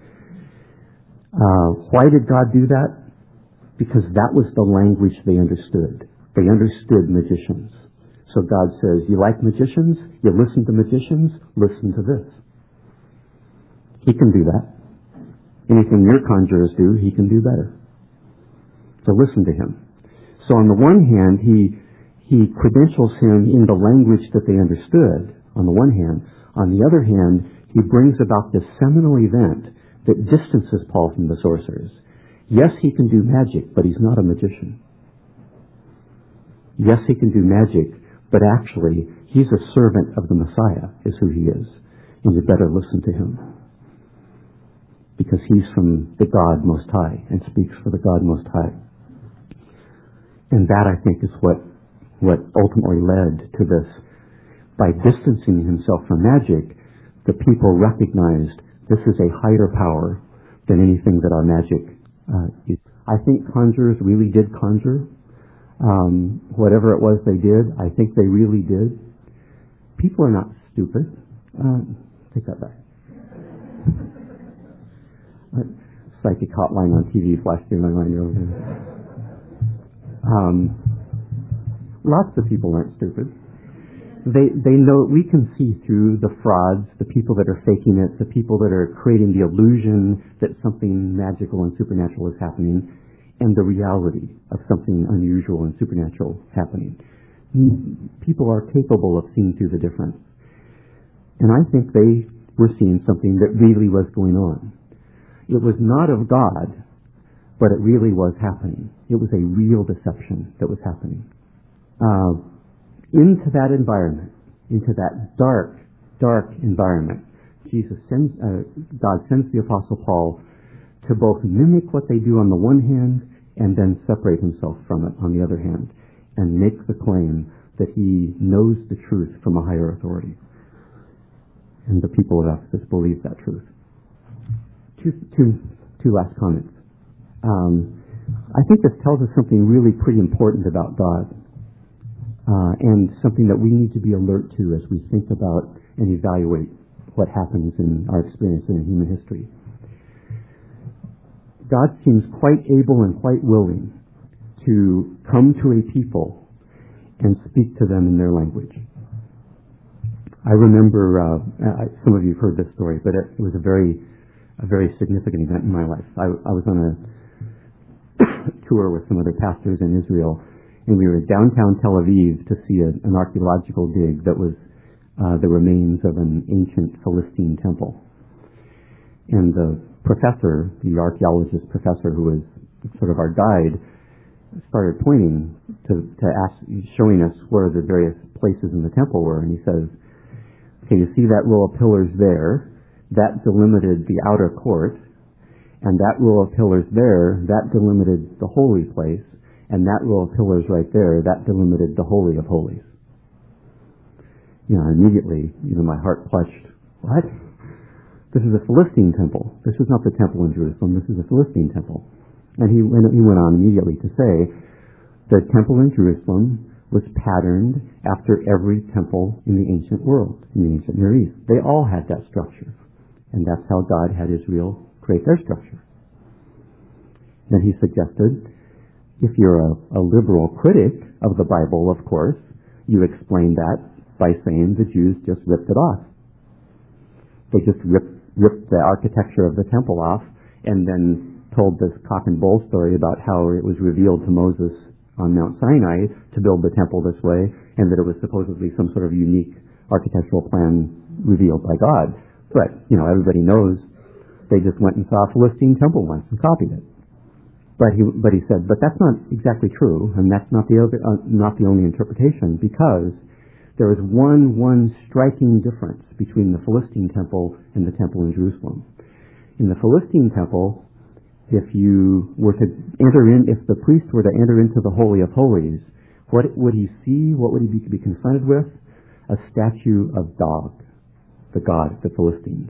Uh, why did God do that? Because that was the language they understood. They understood magicians. So God says, you like magicians? You listen to magicians? Listen to this. He can do that. Anything your conjurers do, he can do better. So listen to him. So on the one hand, he he credentials him in the language that they understood, on the one hand. On the other hand, he brings about this seminal event that distances Paul from the sorcerers. Yes, he can do magic, but he's not a magician. Yes, he can do magic, but actually, he's a servant of the Messiah, is who he is. And you better listen to him. Because he's from the God Most High and speaks for the God Most High. And that, I think, is what what ultimately led to this. By distancing himself from magic, the people recognized this is a higher power than anything that our magic uh, is. I think conjurers really did conjure. Um, whatever it was they did, I think they really did. People are not stupid. Uh, take that back. Psychic hotline on T V flashed through my mind earlier. Um, lots of people aren't stupid. They they know, we can see through the frauds, the people that are faking it, the people that are creating the illusion that something magical and supernatural is happening, and the reality of something unusual and supernatural happening. People are capable of seeing through the difference. And I think they were seeing something that really was going on. It was not of God, but it really was happening. It was a real deception that was happening. Uh, into that environment, into that dark, dark environment, Jesus sends, uh, God sends the Apostle Paul to both mimic what they do on the one hand and then separate himself from it on the other hand and make the claim that he knows the truth from a higher authority. And the people of Ephesus believe that truth. Two, two, two last comments. Um, I think this tells us something really pretty important about God, uh, and something that we need to be alert to as we think about and evaluate what happens in our experience in human history. God seems quite able and quite willing to come to a people and speak to them in their language. I remember, uh, some of you have heard this story, but it, it was a very, a very significant event in my life. I, I was on a tour with some other pastors in Israel, and we were in downtown Tel Aviv to see a, an archaeological dig that was uh, the remains of an ancient Philistine temple. And the professor, the archaeologist professor who was sort of our guide, started pointing to, to ask, showing us where the various places in the temple were, and he says, okay, you see that row of pillars there? That delimited the outer court, and that row of pillars there, that delimited the holy place, and that row of pillars right there, that delimited the Holy of Holies. You know, immediately, you know, my heart clutched. What? This is a Philistine temple. This is not the temple in Jerusalem. This is a Philistine temple. And he went, he went on immediately to say, the temple in Jerusalem was patterned after every temple in the ancient world, in the ancient Near East. They all had that structure. And that's how God had Israel create their structure. Then he suggested, if you're a, a liberal critic of the Bible, of course, you explain that by saying the Jews just ripped it off. They just ripped, ripped the architecture of the temple off and then told this cock and bull story about how it was revealed to Moses on Mount Sinai to build the temple this way, and that it was supposedly some sort of unique architectural plan revealed by God. But, you know, everybody knows they just went and saw a Philistine temple once and copied it. But he, but he said, but that's not exactly true, and that's not the other, uh, not the only interpretation, because there is one, one striking difference between the Philistine temple and the temple in Jerusalem. In the Philistine temple, if you were to enter in, if the priest were to enter into the Holy of Holies, what would he see? What would he be, be confronted with? A statue of Dog, the god of the Philistines.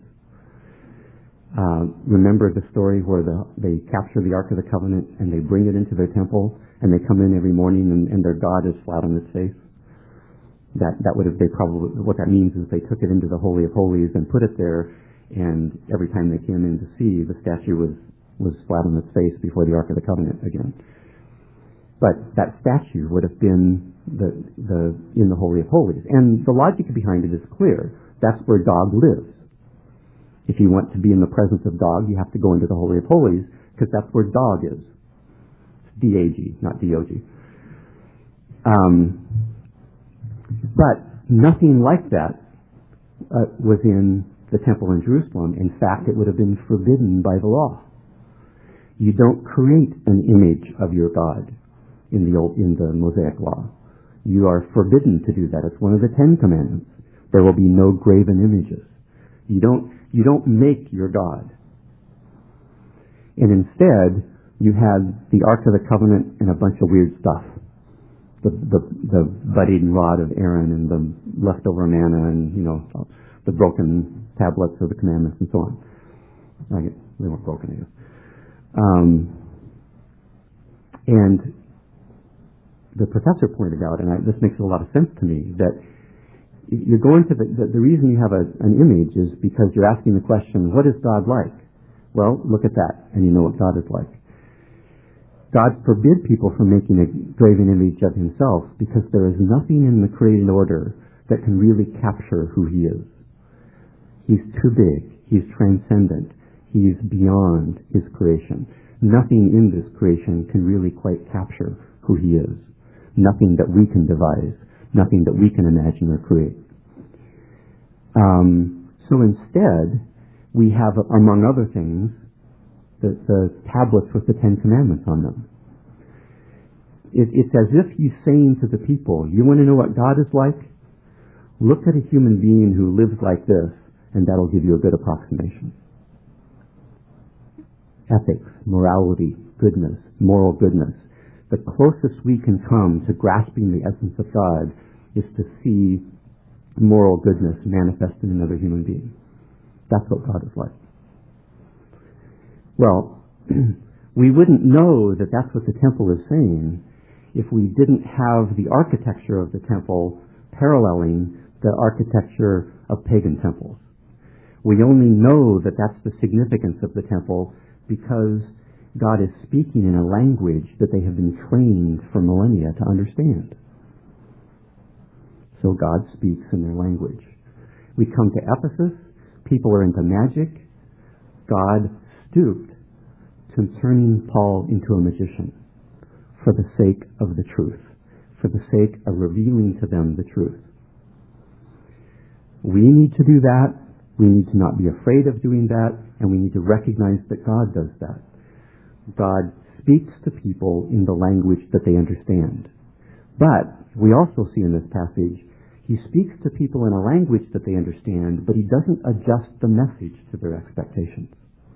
Uh, remember the story where the, they capture the Ark of the Covenant and they bring it into their temple, and they come in every morning and, and their god is flat on its face? That that would have they probably what that means is they took it into the Holy of Holies and put it there, and every time they came in to see, the statue was was flat on its face before the Ark of the Covenant again. But that statue would have been the the in the Holy of Holies, and the logic behind it is clear. That's where Dog lives. If you want to be in the presence of Dog, you have to go into the Holy of Holies, because that's where Dog is. It's D A G, not D O G. Um, but nothing like that uh, was in the temple in Jerusalem. In fact, it would have been forbidden by the law. You don't create an image of your God in the old, in the Mosaic law. You are forbidden to do that. It's one of the Ten Commandments. There will be no graven images. You don't, you don't make your God. And instead, you had the Ark of the Covenant and a bunch of weird stuff. The, the, the budding rod of Aaron and the leftover manna and, you know, the broken tablets of the commandments and so on. I guess they weren't broken, I guess. Um, and the professor pointed out, and I, this makes a lot of sense to me, that you're going to the, the, the reason you have a, an image is because you're asking the question, what is God like? Well, look at that, and you know what God is like. God forbid people from making a graven image of himself because there is nothing in the created order that can really capture who he is. He's too big. He's transcendent. He's beyond his creation. Nothing in this creation can really quite capture who he is. Nothing that we can devise. Nothing that we can imagine or create. Um, so instead, we have, among other things, the, the tablets with the Ten Commandments on them. It, it's as if he's saying to the people, you want to know what God is like? Look at a human being who lives like this, and that'll give you a good approximation. Ethics, morality, goodness, moral goodness. The closest we can come to grasping the essence of God is to see moral goodness manifest in another human being. That's what God is like. Well, we wouldn't know that that's what the temple is saying if we didn't have the architecture of the temple paralleling the architecture of pagan temples. We only know that that's the significance of the temple because God is speaking in a language that they have been trained for millennia to understand. So God speaks in their language. We come to Ephesus, people are into magic. God stooped to turning Paul into a magician for the sake of the truth, for the sake of revealing to them the truth. We need to do that. We need to not be afraid of doing that, and we need to recognize that God does that. God speaks to people in the language that they understand. But we also see in this passage, he speaks to people in a language that they understand, but he doesn't adjust the message to their expectations.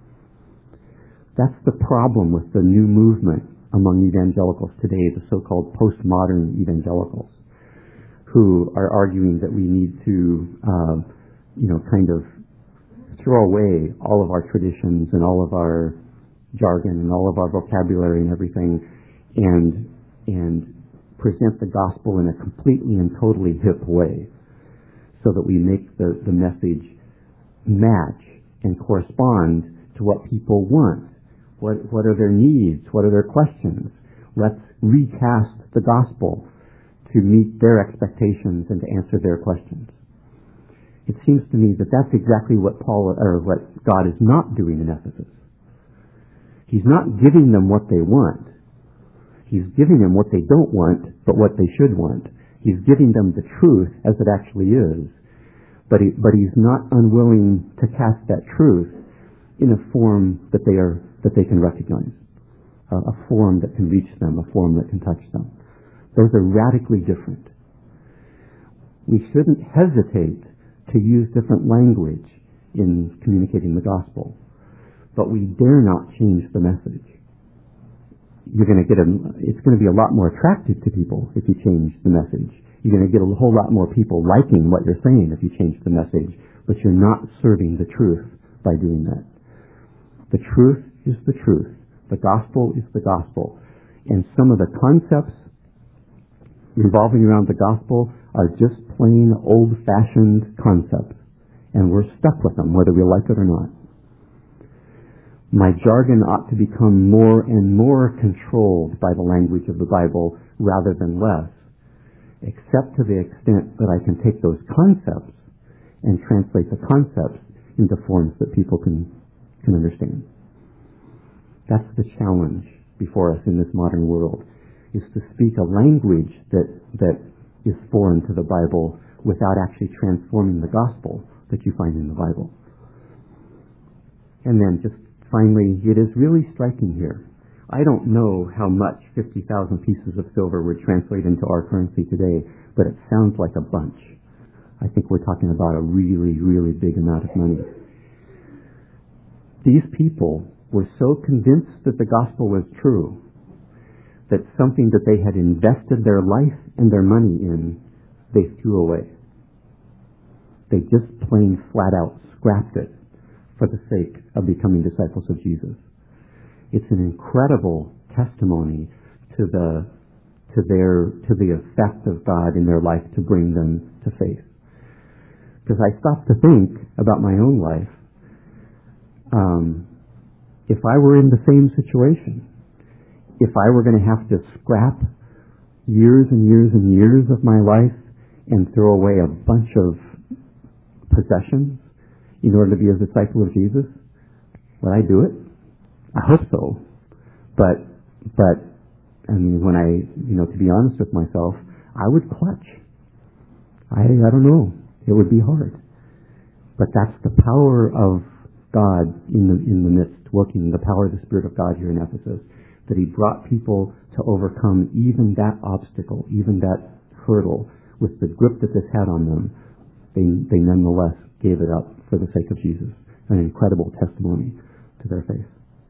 That's the problem with the new movement among evangelicals today, the so-called postmodern evangelicals, who are arguing that we need to, uh, you know, kind of throw away all of our traditions and all of our jargon and all of our vocabulary and everything, and and present the gospel in a completely and totally hip way, so that we make the, the message match and correspond to what people want. What what are their needs? What are their questions? Let's recast the gospel to meet their expectations and to answer their questions. It seems to me that that's exactly what Paul or what God is not doing in Ephesus. He's not giving them what they want. He's giving them what they don't want, but what they should want. He's giving them the truth as it actually is. But he, but he's not unwilling to cast that truth in a form that they are that they can recognize, a, a form that can reach them, a form that can touch them. Those are radically different. We shouldn't hesitate to use different language in communicating the gospel, but we dare not change the message. You're going to get a, it's going to be a lot more attractive to people if you change the message. You're going to get a whole lot more people liking what you're saying if you change the message, but you're not serving the truth by doing that. The truth is the truth. The gospel is the gospel. And some of the concepts revolving around the gospel are just plain old-fashioned concepts, and we're stuck with them whether we like it or not. My jargon ought to become more and more controlled by the language of the Bible rather than less, except to the extent that I can take those concepts and translate the concepts into forms that people can, can understand. That's the challenge before us in this modern world, is to speak a language that, that is foreign to the Bible without actually transforming the gospel that you find in the Bible. And then just finally, it is really striking here. I don't know how much fifty thousand pieces of silver would translate into our currency today, but it sounds like a bunch. I think we're talking about a really, really big amount of money. These people were so convinced that the gospel was true that something that they had invested their life and their money in, they threw away. They just plain flat out scrapped it for the sake of becoming disciples of Jesus. It's an incredible testimony to the to their to the effect of God in their life to bring them to faith. Because I stopped to think about my own life. Um, if I were in the same situation, if I were going to have to scrap years and years and years of my life and throw away a bunch of possessions in order to be a disciple of Jesus, would I do it? I hope so. But, but, I mean, when I, you know, to be honest with myself, I would clutch. I, I don't know. It would be hard. But that's the power of God in the in the midst, working the power of the Spirit of God here in Ephesus, that he brought people to overcome even that obstacle, even that hurdle, with the grip that this had on them. They they nonetheless gave it up for the sake of Jesus. An incredible testimony to their faith.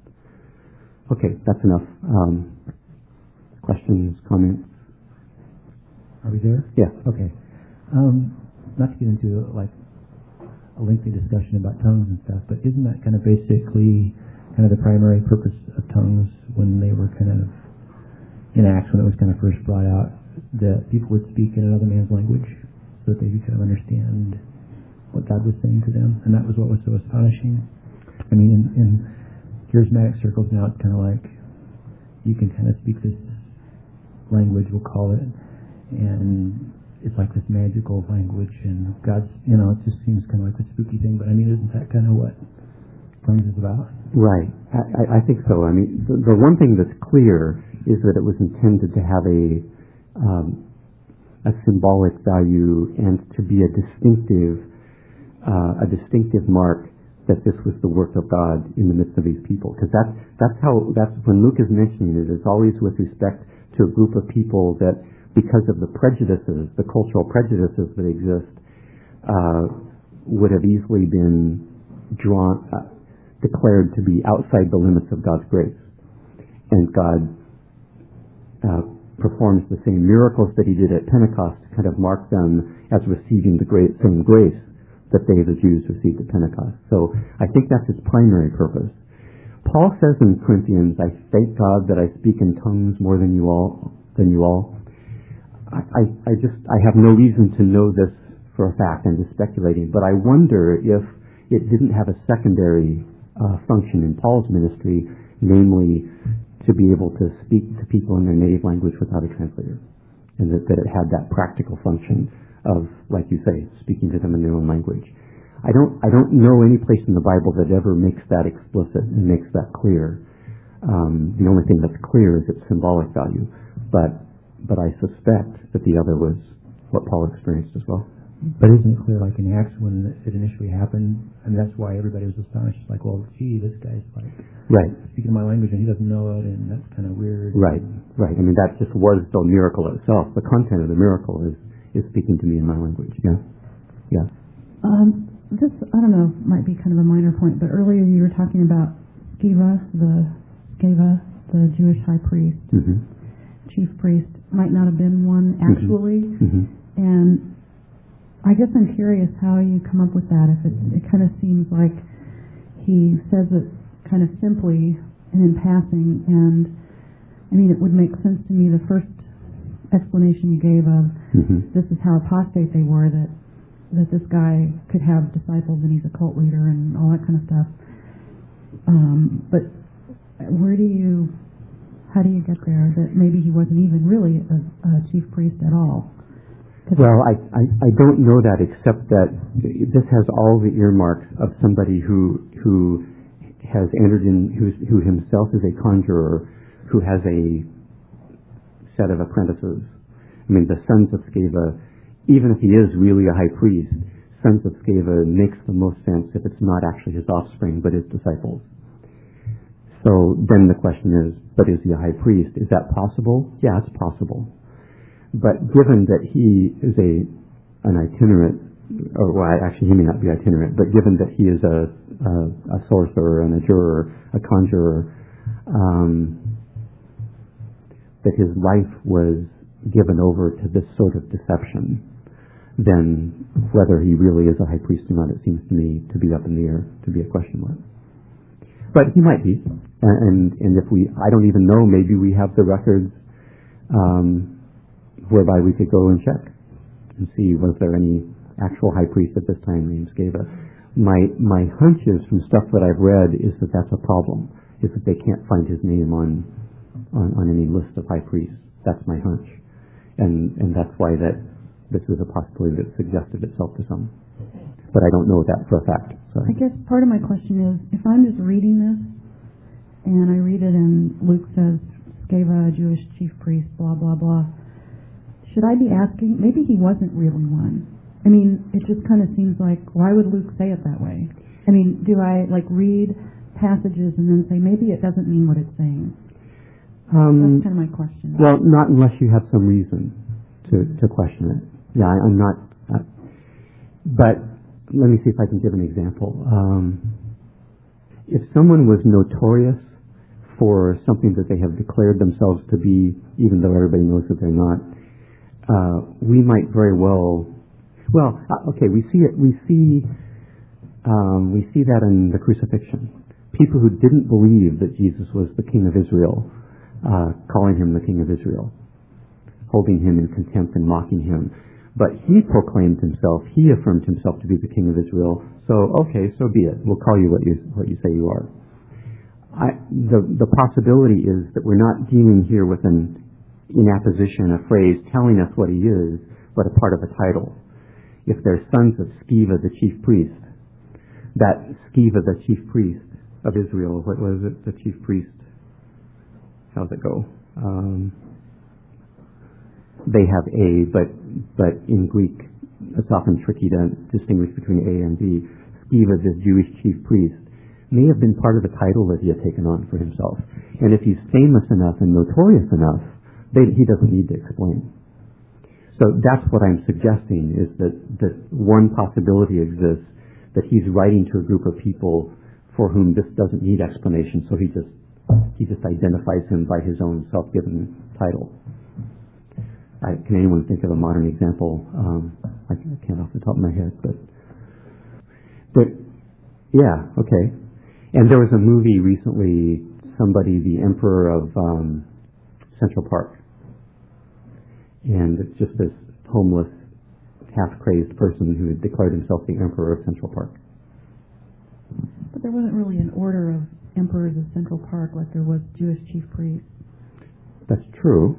Okay, that's enough. Um, questions, comments? Are we there? Yeah. Okay. Um, not to get into like a lengthy discussion about tongues and stuff, but isn't that kind of basically kind of the primary purpose of tongues when they were kind of in Acts, when it was kind of first brought out, that people would speak in another man's language so that they could kind of understand what God was saying to them, and that was what was so astonishing. I mean, in, in charismatic circles now, it's kind of like you can kind of speak this language, we'll call it, and it's like this magical language, and God's, you know, it just seems kind of like a spooky thing, but I mean, isn't that kind of what tongues is about? Right. I, I think so. I mean, the, the one thing that's clear is that it was intended to have a um, a symbolic value and to be a distinctive uh, a distinctive mark that this was the work of God in the midst of these people. Because that's that's how that's when Luke is mentioning it, it's always with respect to a group of people that, because of the prejudices, the cultural prejudices that exist, uh, would have easily been drawn, uh, declared to be outside the limits of God's grace. And God uh, performs the same miracles that he did at Pentecost to kind of mark them as receiving the great same grace that they, the Jews, received at Pentecost. So I think that's his primary purpose. Paul says in Corinthians, I thank God that I speak in tongues more than you all, than you all. I, I, I just, I have no reason to know this for a fact. I'm just speculating. But I wonder if it didn't have a secondary uh, function in Paul's ministry, namely to be able to speak to people in their native language without a translator. And that, that it had that practical function of, like you say, speaking to them in their own language. I don't, I don't know any place in the Bible that ever makes that explicit and makes that clear. Um, the only thing that's clear is its symbolic value. But, but I suspect that the other was what Paul experienced as well. But isn't it clear, like in Acts when it initially happened, and that's why everybody was astonished, like, well, gee, this guy's like right. speaking my language and he doesn't know it, and that's kind of weird. Right, right. I mean, that just was the miracle itself. The content of the miracle is, is speaking to me in my language. Yeah, yeah. Um, this, I don't know, might be kind of a minor point, but earlier you were talking about Sceva, the Sceva, the Jewish high priest, mm-hmm. chief priest, might not have been one actually, mm-hmm. and I guess I'm curious how you come up with that. If it, it kind of seems like he says it kind of simply and in passing, and I mean, it would make sense to me, the first explanation you gave of mm-hmm. this is how apostate they were, that that this guy could have disciples and he's a cult leader and all that kind of stuff. Um, but where do you, how do you get there that maybe he wasn't even really a, a chief priest at all? Well, I, I, I don't know that, except that this has all the earmarks of somebody who who has entered in, who's, who himself is a conjurer, who has a set of apprentices. I mean, the sons of Sceva, even if he is really a high priest, sons of Sceva makes the most sense if it's not actually his offspring, but his disciples. So then the question is, but is he a high priest? Is that possible? Yeah, it's possible. But given that he is a an itinerant, or well, actually he may not be itinerant, but given that he is a a, a sorcerer and a juror, a conjurer, um, that his life was given over to this sort of deception, then whether he really is a high priest or not, it seems to me to be up in the air, to be a question mark. But he might be, and and if we, I don't even know, maybe we have the records. Um, whereby we could go and check and see was there any actual high priest at this time named Sceva. My my hunch is from stuff that I've read is that that's a problem, is that they can't find his name on on, on any list of high priests. That's my hunch. And and that's why that this is a possibility that suggested itself to some. But I don't know that for a fact. Sorry. I guess part of my question is, if I'm just reading this, and I read it and Luke says, Sceva, Jewish chief priest, blah, blah, blah, should I be asking, maybe he wasn't really one. I mean, it just kind of seems like, why would Luke say it that way? I mean, do I like read passages and then say maybe it doesn't mean what it's saying? Um, That's kind of my question. Well, not unless you have some reason to, to question it. Yeah, I, I'm not. Uh, but let me see if I can give an example. Um, if someone was notorious for something that they have declared themselves to be, even though everybody knows that they're not, uh, we might very well. Well, uh, okay, we see it. We see. Um, we see that in the crucifixion. People who didn't believe that Jesus was the King of Israel, uh, calling him the King of Israel, holding him in contempt and mocking him. But he proclaimed himself, he affirmed himself to be the King of Israel. So, okay, so be it. We'll call you what you what you say you are. I, the the possibility is that we're not dealing here with an inapposition, a phrase telling us what he is, but a part of a title. If they're sons of Sceva, the chief priest, that Sceva, the chief priest of Israel, what was it? The chief priest. How does it go? Um, they have A, but but in Greek, it's often tricky to distinguish between A and B. Sceva, the Jewish chief priest, may have been part of the title that he had taken on for himself. And if he's famous enough and notorious enough, they, he doesn't need to explain. So that's what I'm suggesting, is that, that one possibility exists, that he's writing to a group of people for whom this doesn't need explanation, so he just he just identifies him by his own self-given title. I, can anyone think of a modern example? Um, I, I can't off the top of my head, but but yeah, okay. And there was a movie recently, somebody, the Emperor of um, Central Park, and it's just this homeless, half-crazed person who had declared himself the Emperor of Central Park. But there wasn't really an order of emperors of Central Park like there was Jewish chief priests. That's true.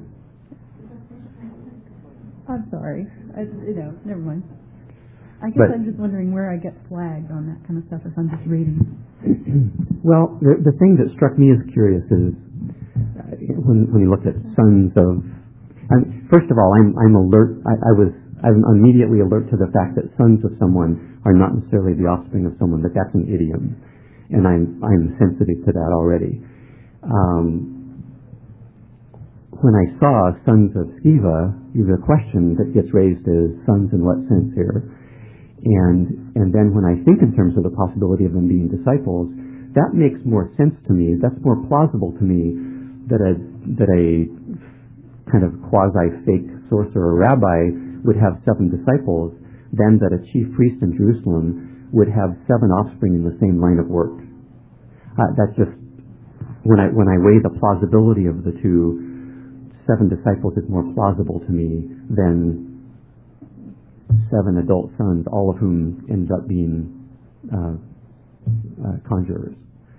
I'm sorry. I, you know, never mind. I guess But, I'm just wondering where I get flagged on that kind of stuff if I'm just reading. well, the, the thing that struck me as curious is uh, when when you look at sons of. I'm, first of all, I'm I'm alert. I, I was I'm immediately alert to the fact that sons of someone are not necessarily the offspring of someone, but that's an idiom, and I'm I'm sensitive to that already. Um, when I saw sons of Sceva, the question that gets raised is sons in what sense here? And and then when I think in terms of the possibility of them being disciples, that makes more sense to me. That's more plausible to me that a that a kind of quasi-fake sorcerer or rabbi would have seven disciples than that a chief priest in Jerusalem would have seven offspring in the same line of work. Uh, that's just when I when I weigh the plausibility of the two, seven disciples is more plausible to me than seven adult sons, all of whom end up being uh, uh, conjurers.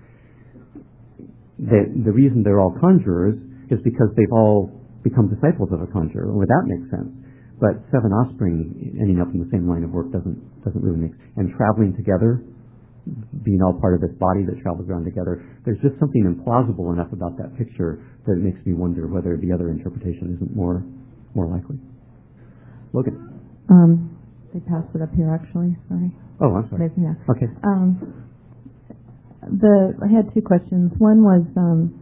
The, the reason they're all conjurers is because they've all become disciples of a conjurer. Well, that makes sense. But seven offspring ending up in the same line of work doesn't doesn't really make sense. And traveling together, being all part of this body that travels around together, there's just something implausible enough about that picture that it makes me wonder whether the other interpretation isn't more more likely. Logan. Um, they passed it up here, actually. Sorry. Oh, I'm sorry. Maybe, yeah. Okay. Um, the I had two questions. One was um,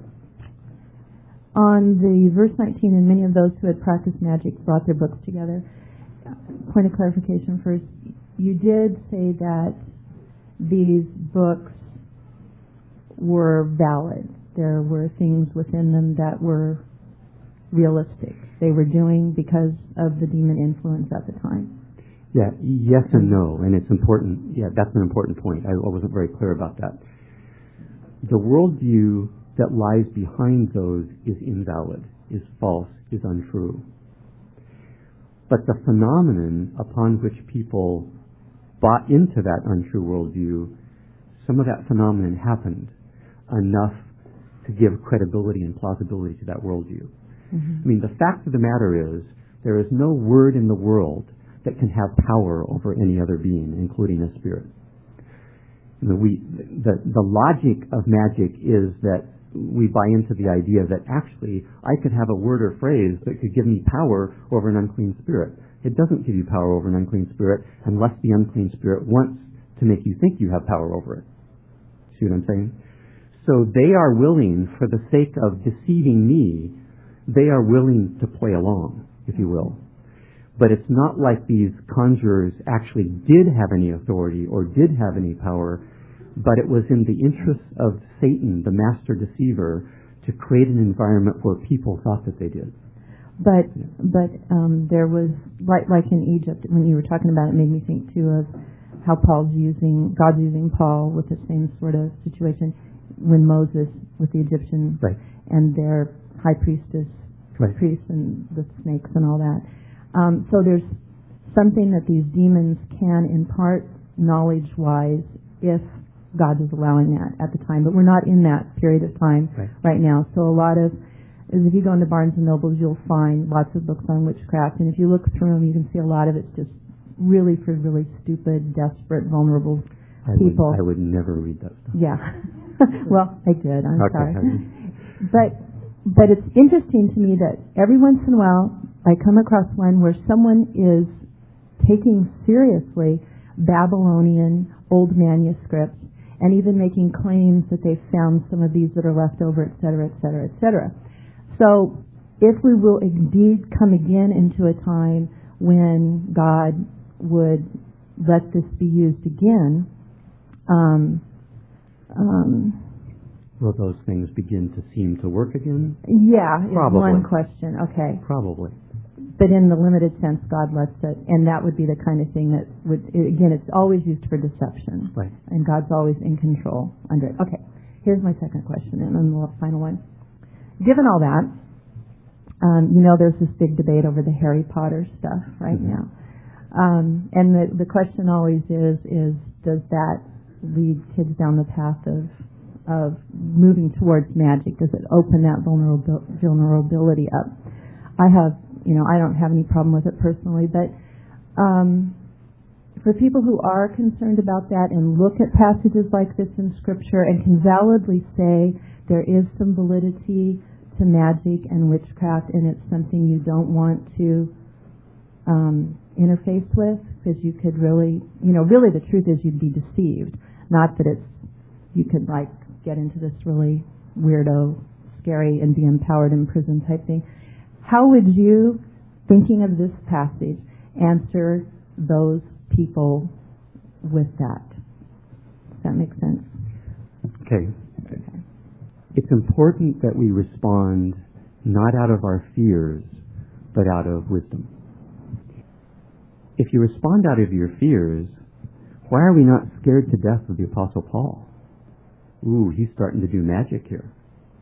on the verse nineteen, and many of those who had practiced magic brought their books together. Point of clarification first. You did say that these books were valid. There were things within them that were realistic. They were doing because of the demon influence at the time. Yeah, yes and no, and it's important. Yeah, that's an important point. I, I wasn't very clear about that. The worldview that lies behind those is invalid, is false, is untrue. But the phenomenon upon which people bought into that untrue worldview, some of that phenomenon happened enough to give credibility and plausibility to that worldview. Mm-hmm. I mean, the fact of the matter is, there is no word in the world that can have power over any other being, including a spirit. You know, we, the, the logic of magic is that we buy into the idea that actually I could have a word or phrase that could give me power over an unclean spirit. It doesn't give you power over an unclean spirit unless the unclean spirit wants to make you think you have power over it. See what I'm saying? So they are willing, for the sake of deceiving me, they are willing to play along, if you will. But it's not like these conjurers actually did have any authority or did have any power, but it was in the interest of Satan, the master deceiver, to create an environment where people thought that they did. But Yeah. but um, there was, like, like in Egypt, when you were talking about it, it made me think, too, of how Paul's using, God's using Paul with the same sort of situation when Moses with the Egyptians Right. and their high priestess, Right. priests and the snakes and all that. Um, so there's something that these demons can impart knowledge-wise if God is allowing that at the time. But we're not in that period of time Right. right now. So a lot of, as if you go into Barnes and Nobles, you'll find lots of books on witchcraft. And if you look through them, you can see a lot of it's just really for really stupid, desperate, vulnerable I people. Would, I would never read that stuff. Yeah. Well, I did. I'm Okay, sorry. have you? But but it's interesting to me that every once in a while I come across one where someone is taking seriously Babylonian old manuscripts and even making claims that they've found some of these that are left over, et cetera, et cetera, et cetera. So if we will indeed come again into a time when God would let this be used again, um, um, Will those things begin to seem to work again? yeah, is Probably. one question. Okay. Probably. But in the limited sense, God lets it, and that would be the kind of thing that would, again, it's always used for deception. Right. And God's always in control under it. Okay, here's my second question, and then the final one. Given all that, um, you know there's this big debate over the Harry Potter stuff right Mm-hmm. now. Um, and the, the question always is, is does that lead kids down the path of of moving towards magic? Does it open that vulnerabil- vulnerability up? I have, you know, I don't have any problem with it personally, but um, for people who are concerned about that and look at passages like this in Scripture and can validly say there is some validity to magic and witchcraft and it's something you don't want to um, interface with because you could really, you know, really the truth is you'd be deceived. Not that it's, you could like get into this really weirdo, scary, and be empowered in prison type thing. How would you, thinking of this passage, answer those people with that? Does that make sense? Okay. Okay. It's important that we respond not out of our fears, but out of wisdom. If you respond out of your fears, why are we not scared to death of the Apostle Paul? Ooh, he's starting to do magic here.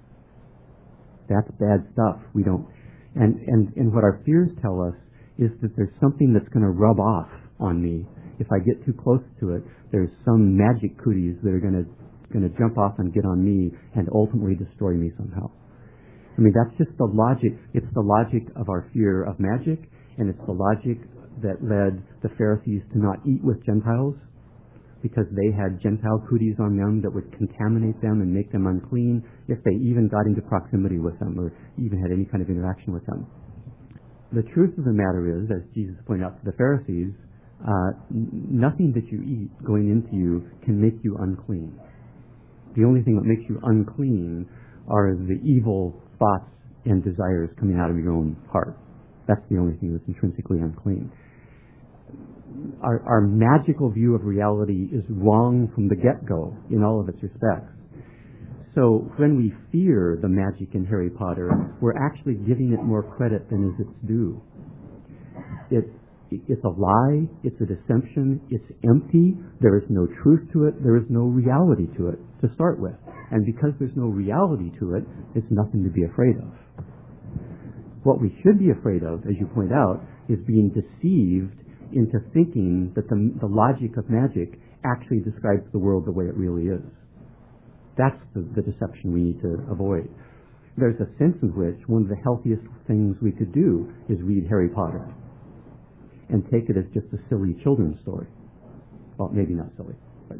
That's bad stuff. We don't, and, and, and what our fears tell us is that there's something that's going to rub off on me. If I get too close to it, there's some magic cooties that are going to, going to jump off and get on me and ultimately destroy me somehow. I mean, that's just the logic. It's the logic of our fear of magic, and it's the logic that led the Pharisees to not eat with Gentiles, because they had Gentile cooties on them that would contaminate them and make them unclean if they even got into proximity with them or even had any kind of interaction with them. The truth of the matter is, as Jesus pointed out to the Pharisees, uh, n- nothing that you eat going into you can make you unclean. The only thing that makes you unclean are the evil thoughts and desires coming out of your own heart. That's the only thing that's intrinsically unclean. Our, our magical view of reality is wrong from the get-go in all of its respects. So when we fear the magic in Harry Potter, we're actually giving it more credit than is its due. It, it's a lie, it's a deception, it's empty, there is no truth to it, there is no reality to it to start with. And because there's no reality to it, it's nothing to be afraid of. What we should be afraid of, as you point out, is being deceived into thinking that the, the logic of magic actually describes the world the way it really is. That's the, the deception we need to avoid. There's a sense in which one of the healthiest things we could do is read Harry Potter and take it as just a silly children's story. Well, maybe not silly, but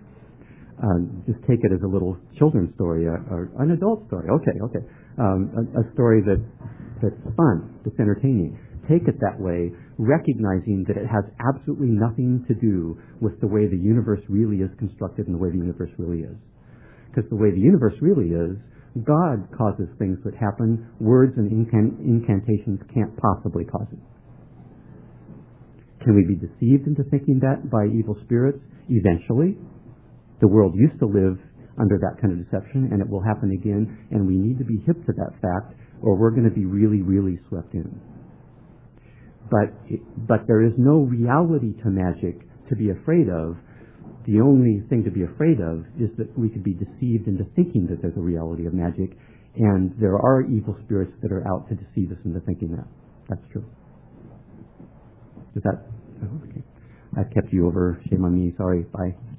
um, just take it as a little children's story, or, or an adult story. Okay, okay. Um, a, a story that that's fun, that's entertaining. Take it that way, recognizing that it has absolutely nothing to do with the way the universe really is constructed and the way the universe really is. Because the way the universe really is, God causes things that happen. Words and incan- incantations can't possibly cause it. Can we be deceived into thinking that by evil spirits? Eventually. The world used to live under that kind of deception, and it will happen again, and we need to be hip to that fact, or we're going to be really, really swept in. But, but there is no reality to magic to be afraid of. The only thing to be afraid of is that we could be deceived into thinking that there's a reality of magic, and there are evil spirits that are out to deceive us into thinking that. That's true. Is that... Oh, okay. I've kept you over. Shame on me. Sorry. Bye.